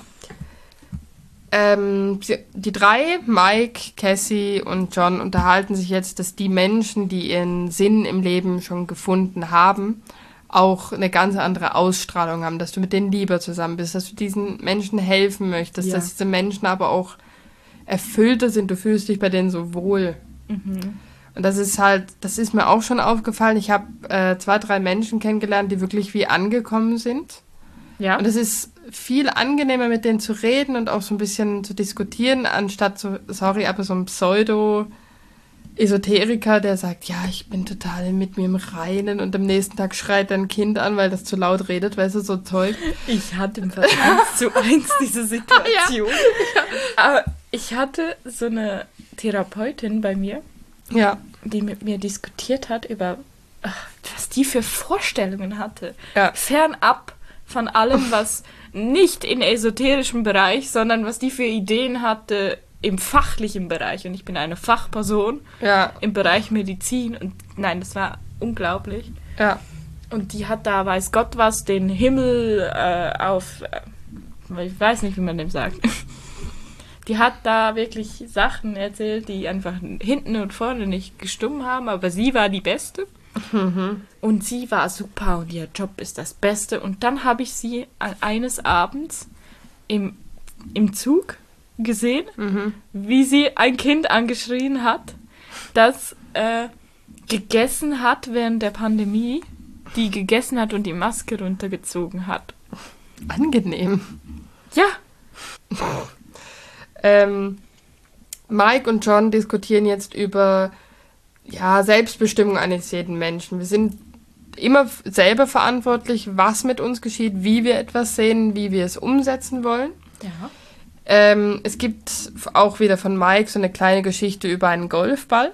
Die 3, Mike, Cassie und John, unterhalten sich jetzt, dass die Menschen, die ihren Sinn im Leben schon gefunden haben, auch eine ganz andere Ausstrahlung haben, dass du mit denen lieber zusammen bist, dass du diesen Menschen helfen möchtest, Ja. dass diese Menschen aber auch erfüllter sind, du fühlst dich bei denen so wohl. Und das ist mir auch schon aufgefallen. Ich habe 2, 3 Menschen kennengelernt, die wirklich wie angekommen sind. Ja. Und es ist viel angenehmer, mit denen zu reden und auch so ein bisschen zu diskutieren, anstatt so ein Pseudo-Esoteriker, der sagt, ja, ich bin total mit mir im Reinen und am nächsten Tag schreit ein Kind an, weil das zu laut redet, weißt du, so Zeug. Ich hatte im Fall 1:1 diese Situation. Aber ich hatte so eine Therapeutin bei mir, Ja, die mit mir diskutiert hat über, was die für Vorstellungen hatte. Ja. Fernab von allem, was nicht in esoterischem Bereich, sondern was die für Ideen hatte im fachlichen Bereich. Und ich bin eine Fachperson ja, im Bereich Medizin. Und nein, das war unglaublich. ja, Und die hat da, weiß Gott was, den Himmel ich weiß nicht, wie man dem sagt. Die hat da wirklich Sachen erzählt, die einfach hinten und vorne nicht gestimmt haben, aber sie war die Beste. Und sie war super und ihr Job ist das Beste. Und dann habe ich sie eines Abends im Zug gesehen, wie sie ein Kind angeschrien hat, das gegessen hat während der Pandemie, die gegessen hat und die Maske runtergezogen hat. angenehm. Ja, Mike und John diskutieren jetzt über Selbstbestimmung eines jeden Menschen. Wir sind immer selber verantwortlich, was mit uns geschieht, wie wir etwas sehen, wie wir es umsetzen wollen. ja. Es gibt auch wieder von Mike so eine kleine Geschichte über einen Golfball.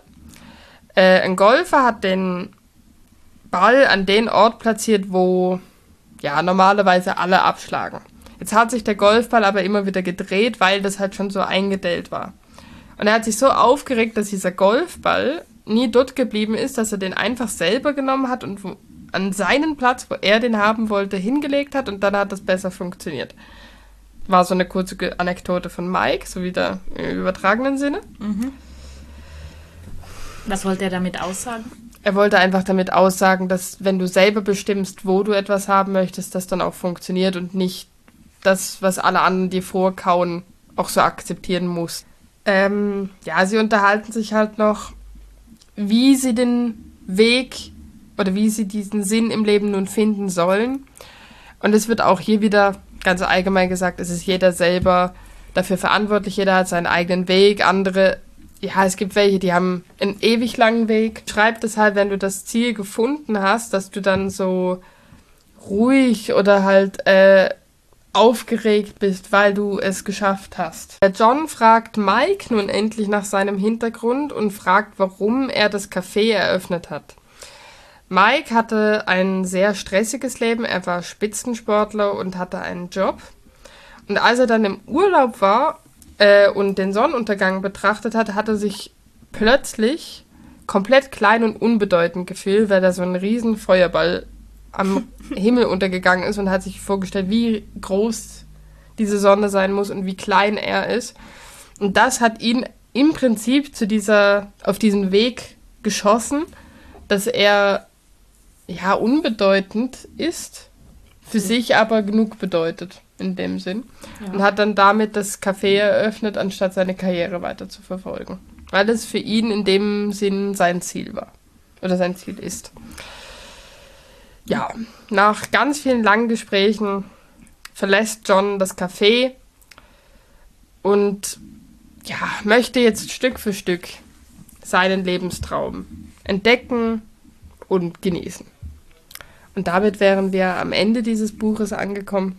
Ein Golfer hat den Ball an den Ort platziert, wo normalerweise alle abschlagen. Jetzt hat sich der Golfball aber immer wieder gedreht, weil das halt schon so eingedellt war. Und er hat sich so aufgeregt, dass dieser Golfball nie dort geblieben ist, dass er den einfach selber genommen hat und an seinen Platz, wo er den haben wollte, hingelegt hat und dann hat das besser funktioniert. War so eine kurze Anekdote von Mike, so wieder im übertragenen Sinne. Mhm. Was wollte er damit aussagen? Er wollte einfach damit aussagen, dass wenn du selber bestimmst, wo du etwas haben möchtest, das dann auch funktioniert und nicht das, was alle anderen dir vorkauen, auch so akzeptieren musst. Sie unterhalten sich halt noch, wie sie den Weg oder wie sie diesen Sinn im Leben nun finden sollen. Und es wird auch hier wieder ganz allgemein gesagt, es ist jeder selber dafür verantwortlich, jeder hat seinen eigenen Weg, andere, es gibt welche, die haben einen ewig langen Weg. Schreib das halt, wenn du das Ziel gefunden hast, dass du dann so ruhig oder halt aufgeregt bist, weil du es geschafft hast. John fragt Mike nun endlich nach seinem Hintergrund und fragt, warum er das Café eröffnet hat. Mike hatte ein sehr stressiges Leben, er war Spitzensportler und hatte einen Job. Und als er dann im Urlaub war und den Sonnenuntergang betrachtet hat, hat er sich plötzlich komplett klein und unbedeutend gefühlt, weil da so ein riesen Feuerball am Himmel untergegangen ist und hat sich vorgestellt, wie groß diese Sonne sein muss und wie klein er ist. Und das hat ihn im Prinzip auf diesen Weg geschossen, dass er unbedeutend ist, für sich aber genug bedeutet in dem Sinn. Ja. Und hat dann damit das Café eröffnet, anstatt seine Karriere weiter zu verfolgen. Weil es für ihn in dem Sinn sein Ziel war. Oder sein Ziel ist. Ja, nach ganz vielen langen Gesprächen verlässt John das Café und möchte jetzt Stück für Stück seinen Lebenstraum entdecken und genießen. Und damit wären wir am Ende dieses Buches angekommen.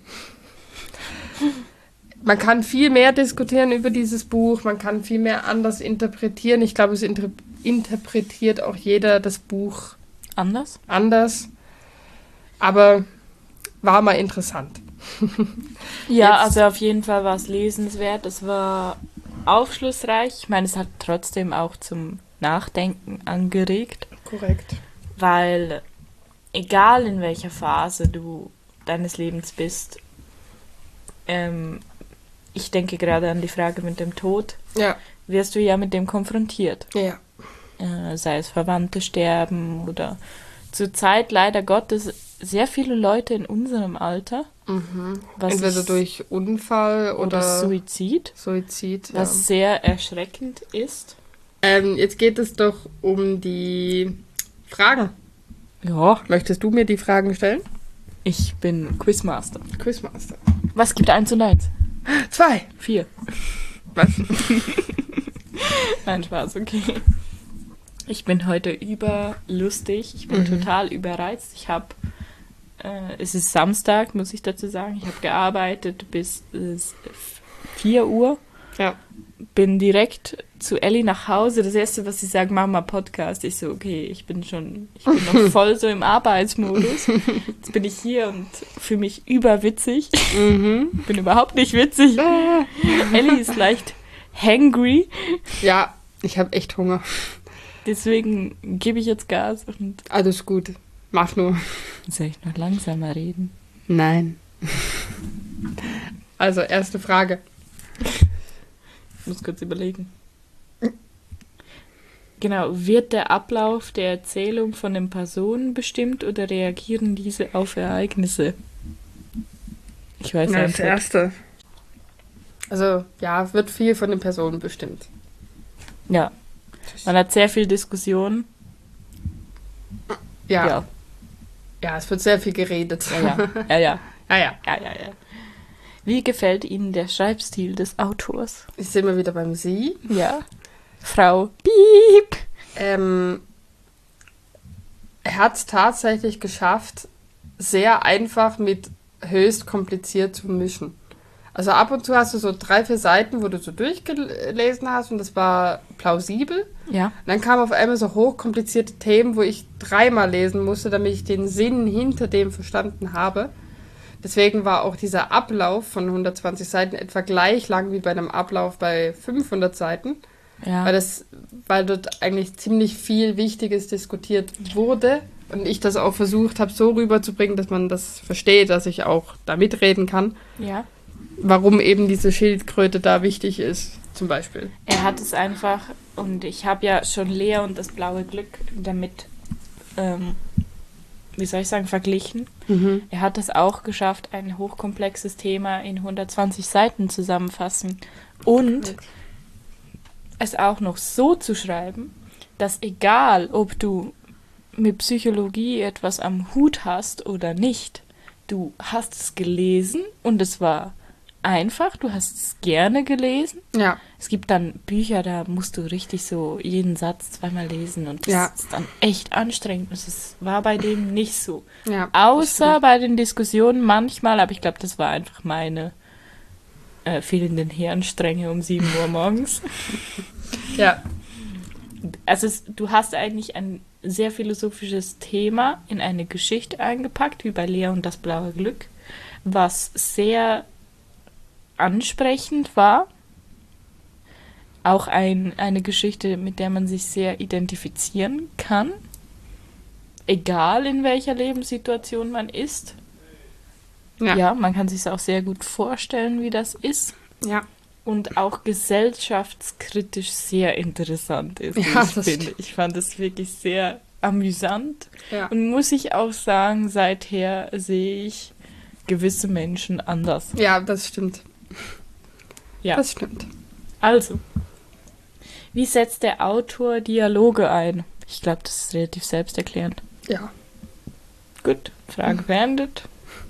Man kann viel mehr diskutieren über dieses Buch, man kann viel mehr anders interpretieren. Ich glaube, es interpretiert auch jeder das Buch anders. Aber war mal interessant. Ja, also auf jeden Fall war es lesenswert. Es war aufschlussreich. Ich meine, es hat trotzdem auch zum Nachdenken angeregt. Korrekt. Weil egal in welcher Phase du deines Lebens bist, ich denke gerade an die Frage mit dem Tod, wirst du ja mit dem konfrontiert. Ja. Sei es Verwandte sterben oder zurzeit leider Gottes sehr viele Leute in unserem Alter. Mhm. Entweder durch Unfall oder Suizid. Was sehr erschreckend ist. Jetzt geht es doch um die Fragen. Ja. Möchtest du mir die Fragen stellen? Ich bin Quizmaster. Quizmaster. Was gibt 1 und 1? 2. 4. Was? Nein, Spaß, okay. Ich bin heute überlustig. Ich bin total überreizt. Es ist Samstag, muss ich dazu sagen. Ich habe gearbeitet bis 4 Uhr. Ja. Bin direkt zu Ellie nach Hause. Das Erste, was sie sagt, mach mal Podcast. Ich so, okay, ich bin noch voll so im Arbeitsmodus. Jetzt bin ich hier und fühle mich überwitzig. Bin überhaupt nicht witzig. Ellie ist leicht hangry. Ja, ich habe echt Hunger. Deswegen gebe ich jetzt Gas. Und alles gut. Mach nur. Soll ich noch langsamer reden? Nein. Also, erste Frage. Ich muss kurz überlegen. Genau, wird der Ablauf der Erzählung von den Personen bestimmt oder reagieren diese auf Ereignisse? Ich weiß nicht. Das erste. Also, ja, wird viel von den Personen bestimmt. Ja. Man hat sehr viel Diskussion. Ja. Ja, es wird sehr viel geredet. Ja. Ja. Wie gefällt Ihnen der Schreibstil des Autors? Ich sehe mal wieder beim Sie. Ja. Frau Piep. Er hat es tatsächlich geschafft, sehr einfach mit höchst kompliziert zu mischen. Also ab und zu hast du so 3, 4 Seiten, wo du so durchgelesen hast und das war plausibel. Ja. Und dann kamen auf einmal so hochkomplizierte Themen, wo ich 3-mal lesen musste, damit ich den Sinn hinter dem verstanden habe. Deswegen war auch dieser Ablauf von 120 Seiten etwa gleich lang wie bei einem Ablauf bei 500 Seiten. Ja. Weil dort eigentlich ziemlich viel Wichtiges diskutiert wurde und ich das auch versucht habe, so rüberzubringen, dass man das versteht, dass ich auch da mitreden kann. Ja. Warum eben diese Schildkröte da wichtig ist, zum Beispiel. Er hat es einfach, und ich habe ja schon Lea und das blaue Glück damit, wie soll ich sagen, verglichen. Mhm. Er hat es auch geschafft, ein hochkomplexes Thema in 120 Seiten zusammenfassen und es auch noch so zu schreiben, dass egal, ob du mit Psychologie etwas am Hut hast oder nicht, du hast es gelesen und es war einfach, du hast es gerne gelesen. Ja. Es gibt dann Bücher, da musst du richtig so jeden Satz zweimal lesen und das Ja. ist dann echt anstrengend. Das war bei dem nicht so. Ja, Außer bei den Diskussionen manchmal, aber ich glaube, das war einfach meine fehlenden Hirnstränge um 7 Uhr morgens. Ja. Also du hast eigentlich ein sehr philosophisches Thema in eine Geschichte eingepackt, wie bei Lea und das blaue Glück, was sehr ansprechend war. Auch eine Geschichte, mit der man sich sehr identifizieren kann. Egal in welcher Lebenssituation man ist. Ja, man kann sich es auch sehr gut vorstellen, wie das ist. Ja. Und auch gesellschaftskritisch sehr interessant ist, wie Ja, ich das finde. stimmt. Ich fand es wirklich sehr amüsant. Ja. Und muss ich auch sagen, seither sehe ich gewisse Menschen anders. Ja, das stimmt. Ja. Das stimmt. Also, wie setzt der Autor Dialoge ein? Ich glaube, das ist relativ selbsterklärend. Ja. Gut, Frage beendet.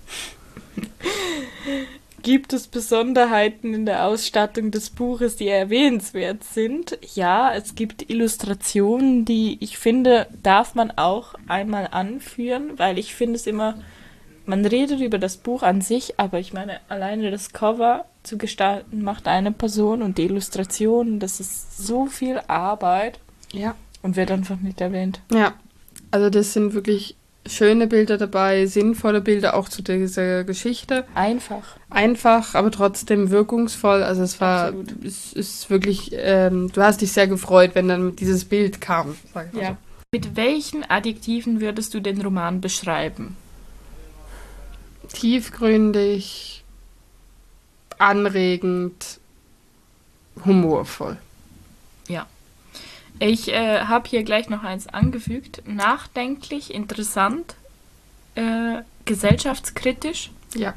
Gibt es Besonderheiten in der Ausstattung des Buches, die erwähnenswert sind? Ja, es gibt Illustrationen, die ich finde, darf man auch einmal anführen, weil ich finde es immer, man redet über das Buch an sich, aber ich meine, alleine das Cover zu gestalten macht eine Person und die Illustrationen, das ist so viel Arbeit Ja. und wird einfach nicht erwähnt. Ja. Also das sind wirklich schöne Bilder dabei, sinnvolle Bilder auch zu dieser Geschichte. Einfach. Einfach, aber trotzdem wirkungsvoll. Also Absolut. es ist wirklich, du hast dich sehr gefreut, wenn dann dieses Bild kam. Sag ich mal Ja. Mit welchen Adjektiven würdest du den Roman beschreiben? so. Tiefgründig, anregend, humorvoll. Ja. Ich habe hier gleich noch eins angefügt. Nachdenklich, interessant, gesellschaftskritisch. Ja.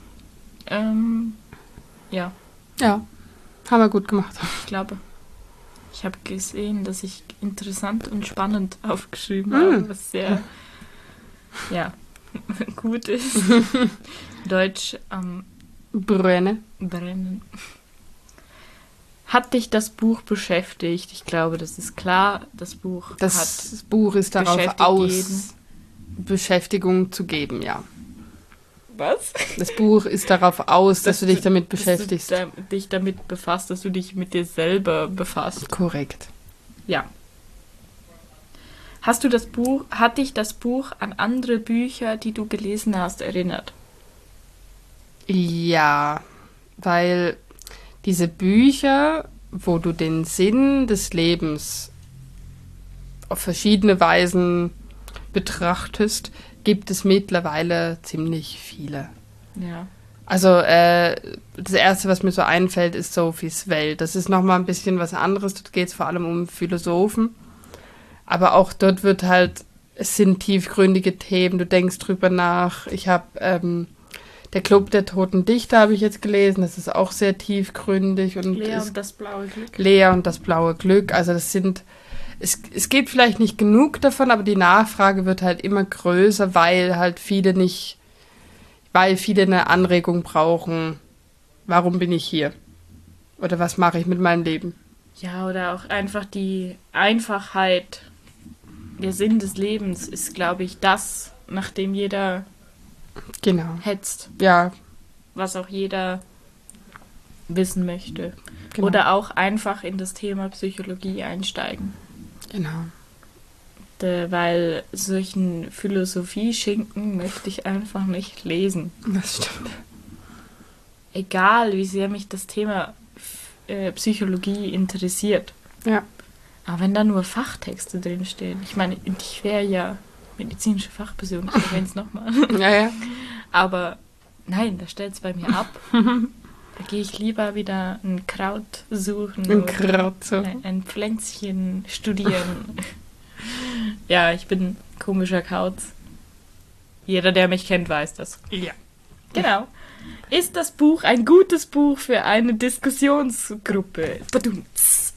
Ja, Ja, haben wir gut gemacht. ich glaube. Ich habe gesehen, dass ich interessant und spannend aufgeschrieben habe, was sehr, ja, gut ist. Deutsch am Brenne. Brennen. Hat dich das Buch beschäftigt? Ich glaube, das ist klar. Das Buch Das Buch ist darauf beschäftigt aus, jeden. Beschäftigung zu geben, ja. Was? Das Buch ist darauf aus, dass du dich damit beschäftigst. Dass du dich damit befasst, dass du dich mit dir selber befasst. Korrekt. Ja. Hat dich das Buch an andere Bücher, die du gelesen hast, erinnert? Ja, weil diese Bücher, wo du den Sinn des Lebens auf verschiedene Weisen betrachtest, gibt es mittlerweile ziemlich viele. Ja. Also das Erste, was mir so einfällt, ist Sophies Welt. Das ist nochmal ein bisschen was anderes. Dort geht es vor allem um Philosophen. Aber auch dort wird halt, es sind tiefgründige Themen, du denkst drüber nach. Ich habe der Club der Toten Dichter habe ich jetzt gelesen, das ist auch sehr tiefgründig. Und Lea und das blaue Glück. Lea und das blaue Glück, also das sind, es gibt vielleicht nicht genug davon, aber die Nachfrage wird halt immer größer, weil viele eine Anregung brauchen, warum bin ich hier? Oder was mache ich mit meinem Leben? Ja, oder auch einfach die Einfachheit. Der Sinn des Lebens ist, glaube ich, das, nach dem jeder Genau. hetzt, Ja, was auch jeder wissen möchte. genau. Oder auch einfach in das Thema Psychologie einsteigen. Genau. weil solchen Philosophie-Schinken möchte ich einfach nicht lesen. Das stimmt. Egal, wie sehr mich das Thema Psychologie interessiert. Ja. Aber wenn da nur Fachtexte drinstehen, ich meine, ich wäre ja medizinische Fachperson, ich erwähne es nochmal. Ja. Aber nein, da stellt es bei mir ab. Da gehe ich lieber wieder ein Kraut suchen. Ein oder Kraut so. ein Pflänzchen studieren. Ja, ich bin ein komischer Kauz. Jeder, der mich kennt, weiß das. Ja. Genau. Ist das Buch ein gutes Buch für eine Diskussionsgruppe? Badumts.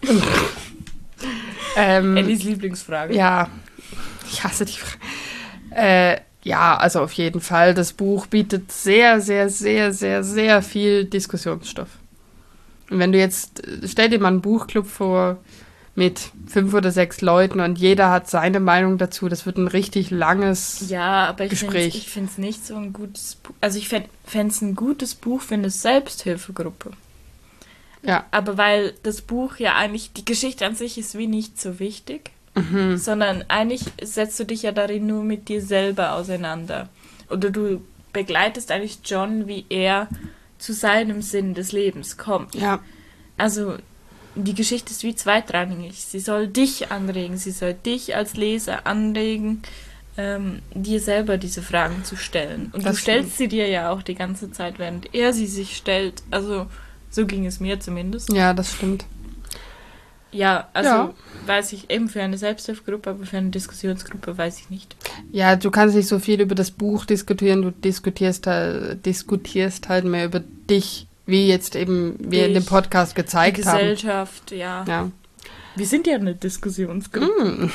Ellis Lieblingsfrage. Ja, ich hasse die Frage. Ja, also auf jeden Fall. Das Buch bietet sehr, sehr, sehr, sehr, sehr viel Diskussionsstoff. Und wenn du jetzt, stell dir mal einen Buchclub vor mit 5 oder 6 Leuten und jeder hat seine Meinung dazu, das wird ein richtig langes Ja, aber ich Gespräch. finde es nicht so ein gutes Buch. Also ich fände es ein gutes Buch für eine Selbsthilfegruppe. Ja. Aber weil das Buch ja eigentlich, die Geschichte an sich ist wie nicht so wichtig, sondern eigentlich setzt du dich ja darin nur mit dir selber auseinander. Oder du begleitest eigentlich John, wie er zu seinem Sinn des Lebens kommt. Ja. Also die Geschichte ist wie zweitrangig. Sie soll dich anregen, sie soll dich als Leser anregen, dir selber diese Fragen zu stellen. Und Das du stellst sie dir ja auch die ganze Zeit, während er sie sich stellt. Also so ging es mir zumindest. Ja, das stimmt. Ja, also Ja. weiß ich eben für eine Selbsthilfegruppe, aber für eine Diskussionsgruppe weiß ich nicht. Ja, du kannst nicht so viel über das Buch diskutieren, du diskutierst halt mehr über dich, wie jetzt eben wir in dem Podcast Die gezeigt haben. Gesellschaft, ja. Ja. Wir sind ja eine Diskussionsgruppe.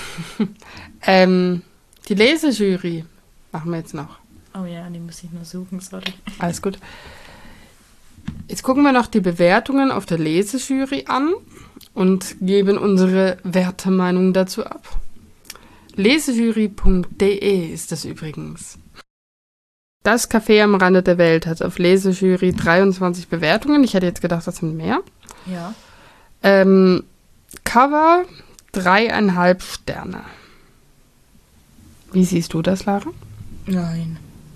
Die Lesejury machen wir jetzt noch. Oh ja, die muss ich nur suchen, sorry. Alles gut. Jetzt gucken wir noch die Bewertungen auf der Lesejury an und geben unsere Wertemeinung dazu ab. Lesejury.de ist das übrigens. Das Café am Rande der Welt hat auf Lesejury 23 Bewertungen. Ich hätte jetzt gedacht, das sind mehr. Ja. Cover 3,5 Sterne. Wie siehst du das, Lara? Nein.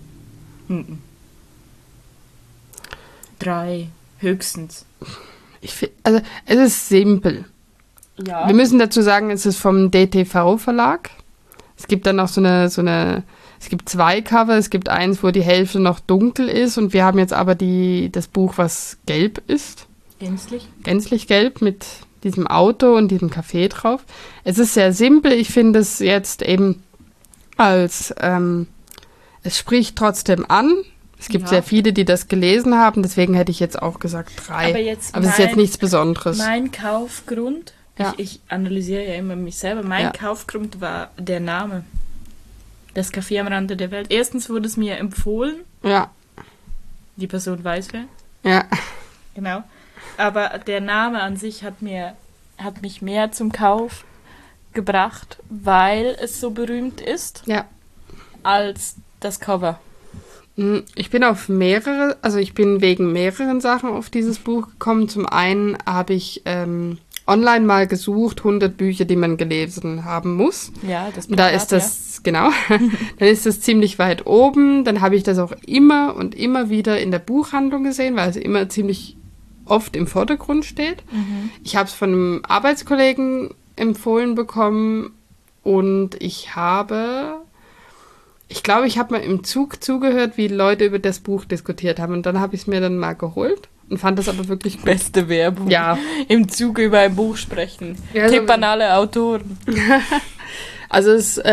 3, höchstens. Also es ist simpel. Ja. Wir müssen dazu sagen, es ist vom DTV-Verlag. Es gibt dann noch es gibt 2 Cover. Es gibt eins, wo die Hälfte noch dunkel ist und wir haben jetzt aber das Buch, was gelb ist. Gänzlich gelb mit diesem Auto und diesem Café drauf. Es ist sehr simpel. Ich finde es jetzt eben als, es spricht trotzdem an. Es gibt sehr viele, die das gelesen haben, deswegen hätte ich jetzt auch gesagt 3. Aber es ist jetzt nichts Besonderes. Mein Kaufgrund, Ja. ich analysiere ja immer mich selber, mein Ja. Kaufgrund war der Name. Das Café am Rande der Welt. Erstens wurde es mir empfohlen. Ja, Die Person weiß wer. ja. Genau. Aber der Name an sich hat mich mehr zum Kauf gebracht, weil es so berühmt ist, Ja. als das Cover. Ich bin ich bin wegen mehreren Sachen auf dieses Buch gekommen. Zum einen habe ich online mal gesucht, 100 Bücher, die man gelesen haben muss. Ja, das Da ist das, genau, dann ist das ziemlich weit oben. Dann habe ich das auch immer und immer wieder in der Buchhandlung gesehen, weil es immer ziemlich oft im Vordergrund steht. Ich habe es von einem Arbeitskollegen empfohlen bekommen und ich glaube, ich habe mal im Zug zugehört, wie Leute über das Buch diskutiert haben und dann habe ich es mir dann mal geholt und fand das aber wirklich gut. Beste Werbung. Ja. Im Zuge über ein Buch sprechen. Ja, Tipp an alle Autoren. Also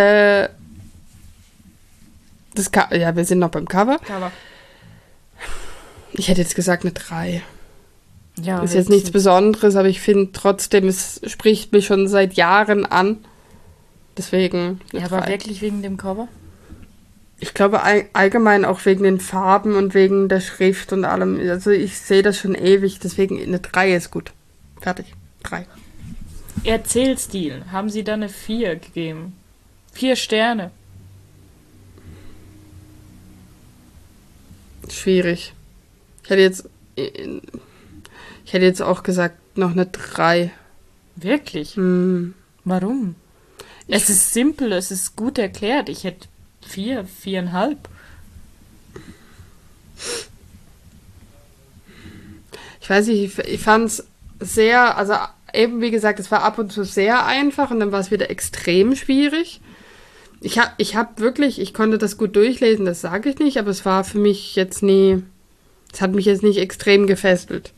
wir sind noch beim Cover. Cover. Ich hätte jetzt gesagt eine 3. Ja, Ist jetzt nichts Besonderes, aber ich finde trotzdem, es spricht mich schon seit Jahren an. Deswegen eine Ja, aber 3. wirklich wegen dem Cover? Ich glaube allgemein auch wegen den Farben und wegen der Schrift und allem. Also ich sehe das schon ewig, deswegen eine 3 ist gut. Fertig. 3. Erzählstil. Haben Sie da eine 4 gegeben? 4 Sterne. Schwierig. Ich hätte jetzt auch gesagt, noch eine 3. Wirklich? Hm. Warum? Es ist simpel, es ist gut erklärt. Ich hätte 4, 4,5. Ich weiß nicht, ich fand es sehr, also eben wie gesagt, es war ab und zu sehr einfach und dann war es wieder extrem schwierig. Ich hab wirklich, ich konnte das gut durchlesen, das sage ich nicht, aber es war für mich jetzt nie, es hat mich jetzt nicht extrem gefesselt.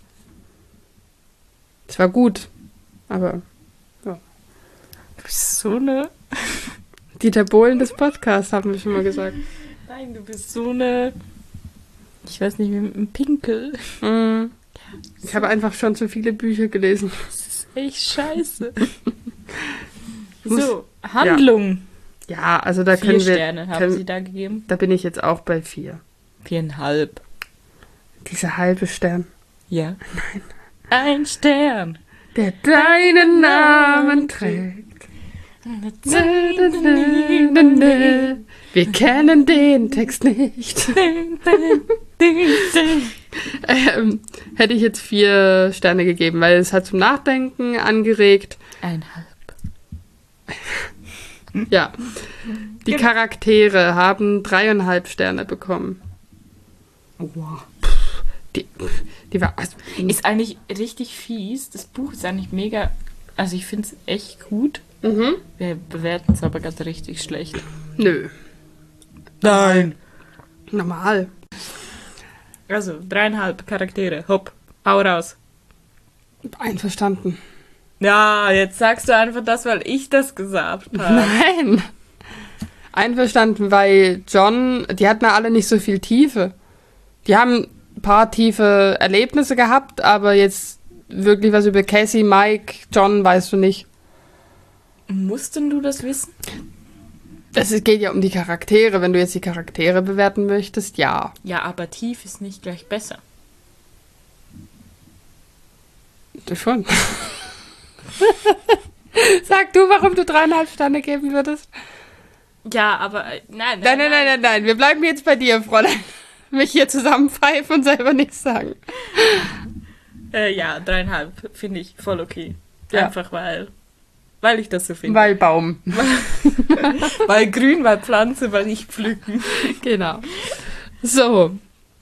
Es war gut, aber ja. Du bist so eine... Dieter Bohlen des Podcasts, haben wir schon mal gesagt. Nein, du bist so eine... Ich weiß nicht, mit einem Pinkel. Mhm. Ich habe einfach schon zu viele Bücher gelesen. Das ist echt scheiße. So, Handlung. Ja, also da 4 können wir... Sterne haben sie da gegeben. Da bin ich jetzt auch bei 4. 4,5. Dieser halbe Stern. Ja. Nein. 1 Stern. Der deinen Namen trägt. Wir kennen den Text nicht. Hätte ich jetzt 4 Sterne gegeben, weil es hat zum Nachdenken angeregt. 1,5. Ja. Die Charaktere haben 3,5 Sterne bekommen. Wow. Die war... Also, Ist eigentlich richtig fies. Das Buch ist eigentlich mega... Also ich finde es echt gut. mhm. Wir bewerten es aber gerade richtig schlecht. Nö. Nein. Normal. Also 3,5 Charaktere. Hopp. Hau raus. Einverstanden. Ja, jetzt sagst du einfach das, weil ich das gesagt habe. Nein. Einverstanden, weil John, die hatten ja alle nicht so viel Tiefe. Die haben ein paar tiefe Erlebnisse gehabt, aber jetzt wirklich was über Cassie, Mike, John weißt du nicht. Mussten du das wissen? Geht ja um die Charaktere. Wenn du jetzt die Charaktere bewerten möchtest, ja. Ja, aber tief ist nicht gleich besser. Du schon. Sag du, warum du 3,5 Sterne geben würdest. Ja, aber nein. Nein. Wir bleiben jetzt bei dir, Fräulein. Mich hier zusammenpfeifen und selber nichts sagen. Ja, 3,5 finde ich voll okay. Ja. Einfach weil ich das so finde. Weil Baum. Weil grün, weil Pflanze, weil nicht pflücken. Genau. So.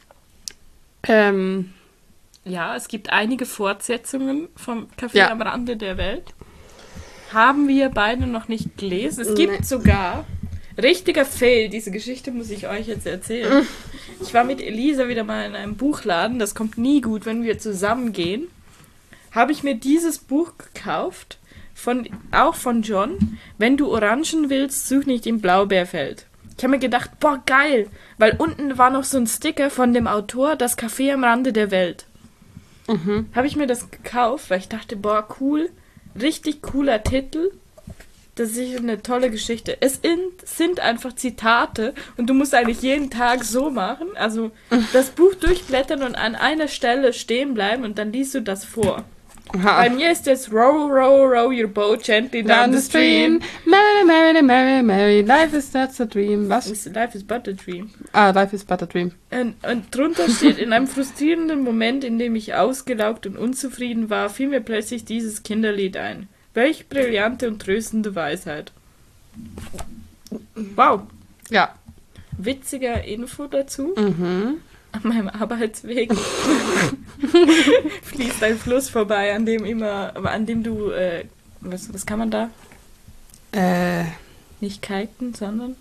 Ja, es gibt einige Fortsetzungen vom Café Ja. am Rande der Welt. Haben wir beide noch nicht gelesen. Es gibt sogar, richtiger Fail, diese Geschichte muss ich euch jetzt erzählen. Ich war mit Elisa wieder mal in einem Buchladen, das kommt nie gut, wenn wir zusammen gehen. Habe ich mir dieses Buch gekauft, auch von John. Wenn du Orangen willst, such nicht im Blaubeerfeld. Ich habe mir gedacht, boah, geil, weil unten war noch so ein Sticker von dem Autor, das Café am Rande der Welt. Habe ich mir das gekauft, weil ich dachte, boah, cool, richtig cooler Titel. Das ist eine tolle Geschichte. Es sind einfach Zitate und du musst eigentlich jeden Tag so machen, also das Buch durchblättern und an einer Stelle stehen bleiben und dann liest du das vor. Bei mir ist es row, row, row your boat gently down the stream. Mary, Mary, Mary, Mary, life is not a dream. Was? Life is but a dream. Life is but a dream. Und drunter steht, in einem frustrierenden Moment, in dem ich ausgelaugt und unzufrieden war, fiel mir plötzlich dieses Kinderlied ein. Welch brillante und tröstende Weisheit. Wow. Ja. Witziger Info dazu. Mhm. An meinem Arbeitsweg fließt ein Fluss vorbei, an dem du, was kann man da? Nicht kiten, sondern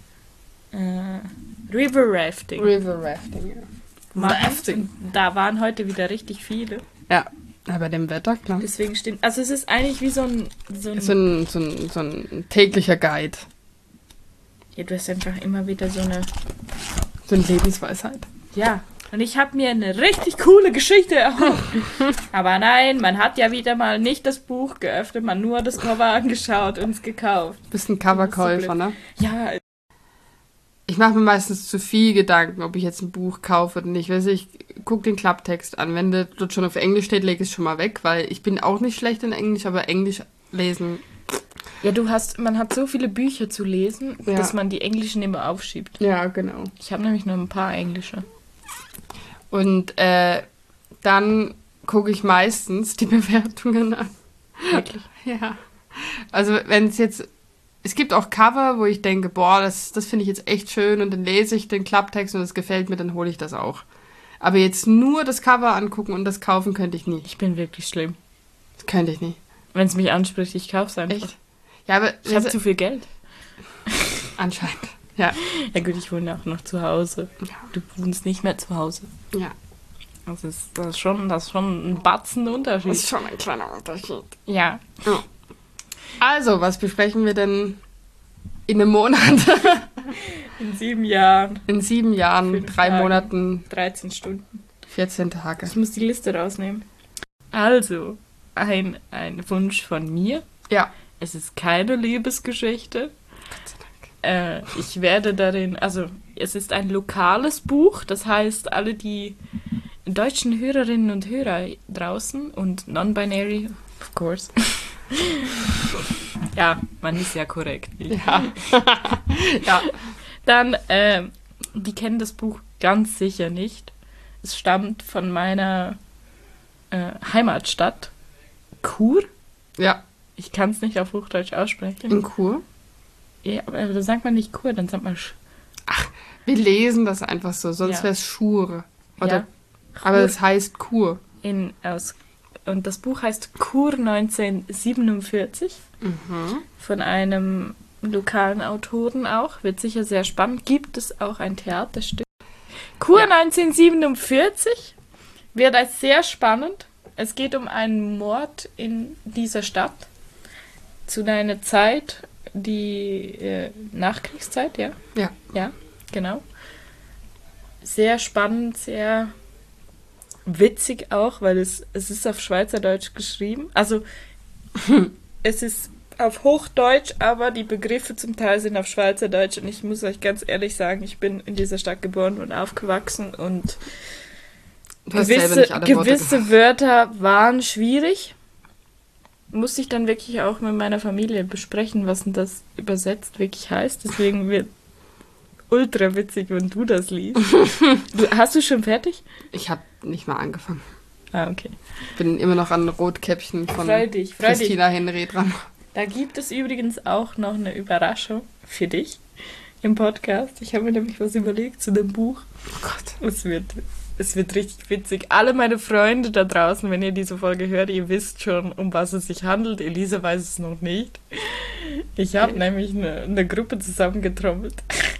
River Rafting. River Rafting, ja. Rafting. Da waren heute wieder richtig viele. Ja, bei dem Wetter, klar. Deswegen also es ist eigentlich wie so ein So ein täglicher Guide. ja, du hast einfach immer wieder so eine, So eine Lebensweisheit. ja, und ich habe mir eine richtig coole Geschichte erhofft. Aber nein, man hat ja wieder mal nicht das Buch geöffnet, man nur das Cover angeschaut und es gekauft. Bist ein Coverkäufer, ne? Ja, Ich mache mir meistens zu viel Gedanken, ob ich jetzt ein Buch kaufe oder nicht. Ich gucke den Klapptext an. Wenn der dort schon auf Englisch steht, lege ich es schon mal weg, weil ich bin auch nicht schlecht in Englisch, aber Englisch lesen... ja, man hat so viele Bücher zu lesen, Ja. dass man die englischen immer aufschiebt. Ja, genau. Ich habe nämlich nur ein paar englische. Und dann gucke ich meistens die Bewertungen an. Wirklich? Ja. Also wenn es jetzt es gibt auch Cover, wo ich denke, boah, das finde ich jetzt echt schön und dann lese ich den Klapptext und es gefällt mir, dann hole ich das auch. Aber jetzt nur das Cover angucken und das kaufen könnte ich nie. Ich bin wirklich schlimm. Das könnte ich nie. Wenn es mich anspricht, ich kaufe es einfach. Echt? Ja, aber Ich habe zu viel Geld. anscheinend. Ja. Ja gut, ich wohne auch noch zu Hause. Ja. Du wohnst nicht mehr zu Hause. Ja. Das ist schon ein Batzen Unterschied. Das ist schon ein kleiner Unterschied. Ja. Ja. Also, was besprechen wir denn in einem Monat? In 7 Jahren. In 7 Jahren, 5 3 Tagen. Monaten, 13 Stunden. 14 Tage. Ich muss die Liste rausnehmen. Also, ein Wunsch von mir. Ja. Es ist keine Liebesgeschichte. Gott sei Dank. Ich werde darin, also es ist ein lokales Buch, das heißt, alle die deutschen Hörerinnen und Hörer draußen und non-binary, of course. Ja, man ist ja korrekt. Ja. Ja. Dann, die kennen das Buch ganz sicher nicht. Es stammt von meiner Heimatstadt, Chur. Ja. Ich kann es nicht auf Hochdeutsch aussprechen. In Chur. Ja, aber da sagt man nicht Chur, dann sagt man Wir lesen das einfach so, sonst Ja. wäre es Schure. Oder, Ja. aber es heißt Chur. Und das Buch heißt Chur 1947 von einem lokalen Autoren auch. Wird sicher sehr spannend. Gibt es auch ein Theaterstück. Chur 1947 wird als sehr spannend. Es geht um einen Mord in dieser Stadt zu einer Zeit, die Nachkriegszeit, ja? Ja. Ja, genau. Sehr spannend, sehr witzig auch, weil es ist auf Schweizerdeutsch geschrieben. Also es ist auf Hochdeutsch, aber die Begriffe zum Teil sind auf Schweizerdeutsch und ich muss euch ganz ehrlich sagen, ich bin in dieser Stadt geboren und aufgewachsen und Du hast selber nicht alle Worte gewisse Wörter waren schwierig. Musste ich dann wirklich auch mit meiner Familie besprechen, was denn das übersetzt wirklich heißt. Deswegen wird ultra witzig, wenn du das liest. Hast du schon fertig? Ich habe nicht mal angefangen. Ah, okay. Bin immer noch an Rotkäppchen von Freu dich. Christina Henry dran. Da gibt es übrigens auch noch eine Überraschung für dich im Podcast. Ich habe mir nämlich was überlegt zu dem Buch. Oh Gott. Es wird richtig witzig. Alle meine Freunde da draußen, wenn ihr diese Folge hört, ihr wisst schon, um was es sich handelt. Elisa weiß es noch nicht. Ich habe nämlich eine Gruppe zusammengetrommelt.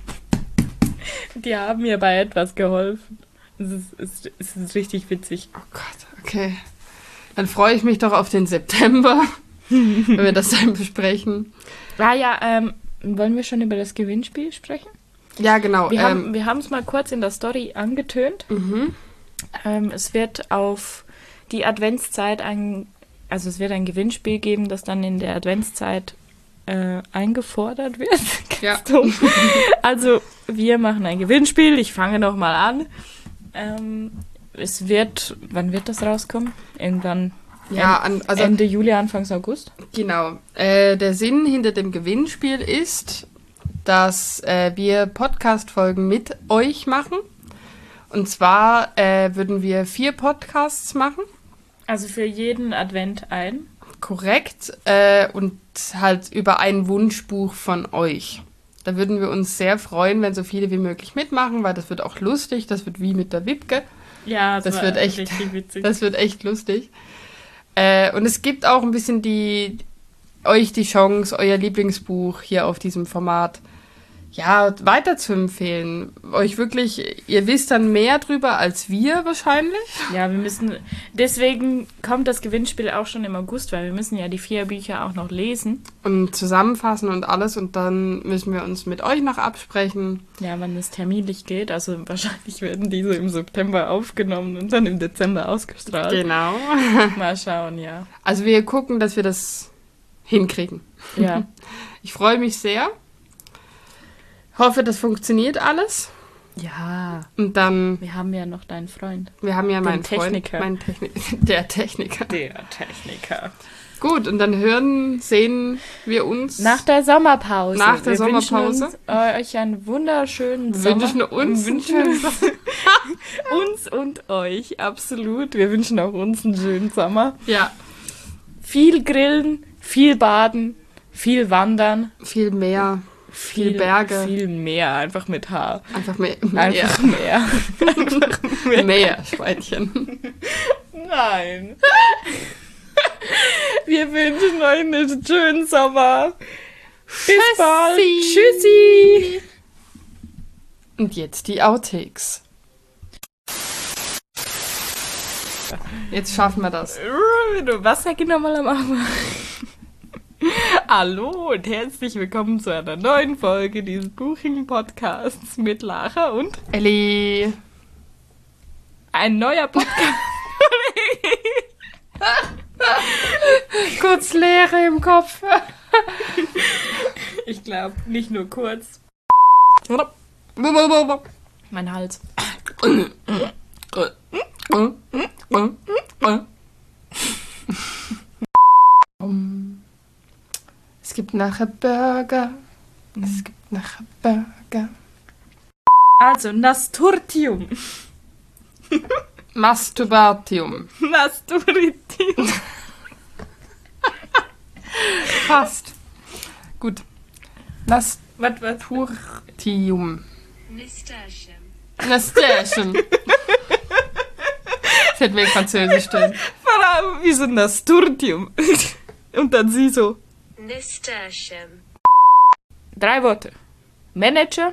Die haben mir bei etwas geholfen. Es ist richtig witzig. Oh Gott, okay. Dann freue ich mich doch auf den September, wenn wir das dann besprechen. Ah ja, wollen wir schon über das Gewinnspiel sprechen? Ja, genau. Wir haben es mal kurz in der Story angetönt. Mhm. Es wird auf die Adventszeit es wird ein Gewinnspiel geben, das dann in der Adventszeit eingefordert wird. Ja. Also wir machen ein Gewinnspiel. Ich fange nochmal an. Wann wird das rauskommen? Irgendwann Ja, Ende Juli, Anfang August? Genau. Der Sinn hinter dem Gewinnspiel ist, dass wir Podcast-Folgen mit euch machen. Und zwar würden wir 4 Podcasts machen. Also für jeden Advent ein. Korrekt. Und halt über ein Wunschbuch von euch. Da würden wir uns sehr freuen, wenn so viele wie möglich mitmachen, weil das wird auch lustig. Das wird wie mit der Wipke. Ja, Das wird echt richtig witzig. Das wird echt lustig. Und es gibt auch ein bisschen euch die Chance, euer Lieblingsbuch hier auf diesem Format weiter zu empfehlen. Euch wirklich, ihr wisst dann mehr drüber als wir wahrscheinlich. Ja, deswegen kommt das Gewinnspiel auch schon im August, weil wir müssen ja die 4 Bücher auch noch lesen. Und zusammenfassen und alles. Und dann müssen wir uns mit euch noch absprechen. Ja, wann es terminlich geht. Also wahrscheinlich werden diese im September aufgenommen und dann im Dezember ausgestrahlt. Genau. Mal schauen, ja. Also wir gucken, dass wir das hinkriegen. Ja. Ich freue mich sehr. Hoffe, das funktioniert alles. Ja. Und dann, Wir haben ja noch deinen Freund. wir haben ja meinen Techniker. Freund, der Techniker. Der Techniker. Gut, und dann sehen wir uns. Nach der Sommerpause. Nach der Wir Sommerpause. wünschen euch einen wunderschönen Wünschen Sommer. uns Uns und euch, absolut. Wir wünschen auch uns einen schönen Sommer. Ja, Viel grillen, viel baden Viel wandern. Viel Meer. Viel Berge. Viel mehr, einfach mit H. Einfach mehr. Einfach mehr. Einfach mehr. Meerschweinchen. Nein. Wir wünschen euch einen schönen Sommer. Bis bald. Tschüssi. Und jetzt die Outtakes. Jetzt schaffen wir das. Was sag ich nochmal am Anfang? Hallo und herzlich willkommen zu einer neuen Folge dieses Buching-Podcasts mit Lara und Elli. ein neuer Podcast. Kurz Leere im Kopf. Ich glaube, nicht nur kurz. Mein Hals. Es gibt nachher Burger. Es gibt nachher Burger. Also, Nasturtium. Masturbatium. Nasturtium. Fast. Gut. Was? Nasturtium. Nasturtium. Nasturtium. Das hätten wir in Französisch stehen. Vor allem wie so Nasturtium. Und dann sie so. Nasturtium. 3 Worte. Manager.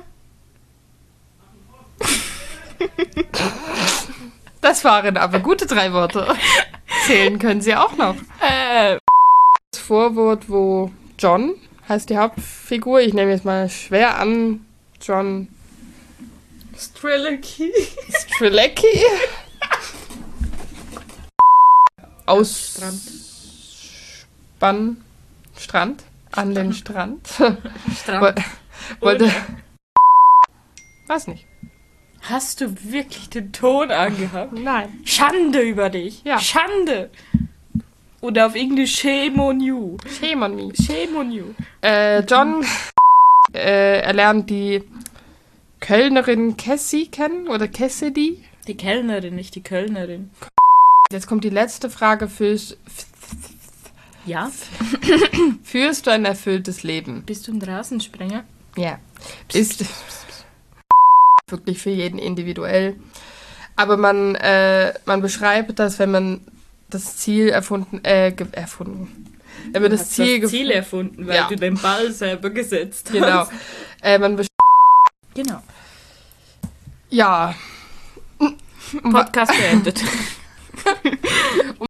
Das waren aber gute 3 Worte. Zählen können sie auch noch. Das Vorwort, wo John heißt die Hauptfigur. Ich nehme jetzt mal schwer an. John Strelecki. Strelecki. Aus Strand. An den Strand. Strand. Wollte. Weiß nicht. Hast du wirklich den Ton angehabt? Nein. Schande über dich. Ja. Schande. Oder auf Englisch shame on you. Shame on me. Shame on you. John erlernt die Kölnerin Cassie kennen oder Cassidy. Die Kellnerin, nicht die Kölnerin. Jetzt kommt die letzte Frage. Ja? Führst du ein erfülltes Leben? Bist du ein Rasensprenger? Ja. Ist wirklich für jeden individuell. Aber man beschreibt das, wenn man das Ziel erfunden. Wenn man das Ziel erfunden, weil Ja. du den Ball selber gesetzt hast. Genau. Genau. Ja. Podcast beendet.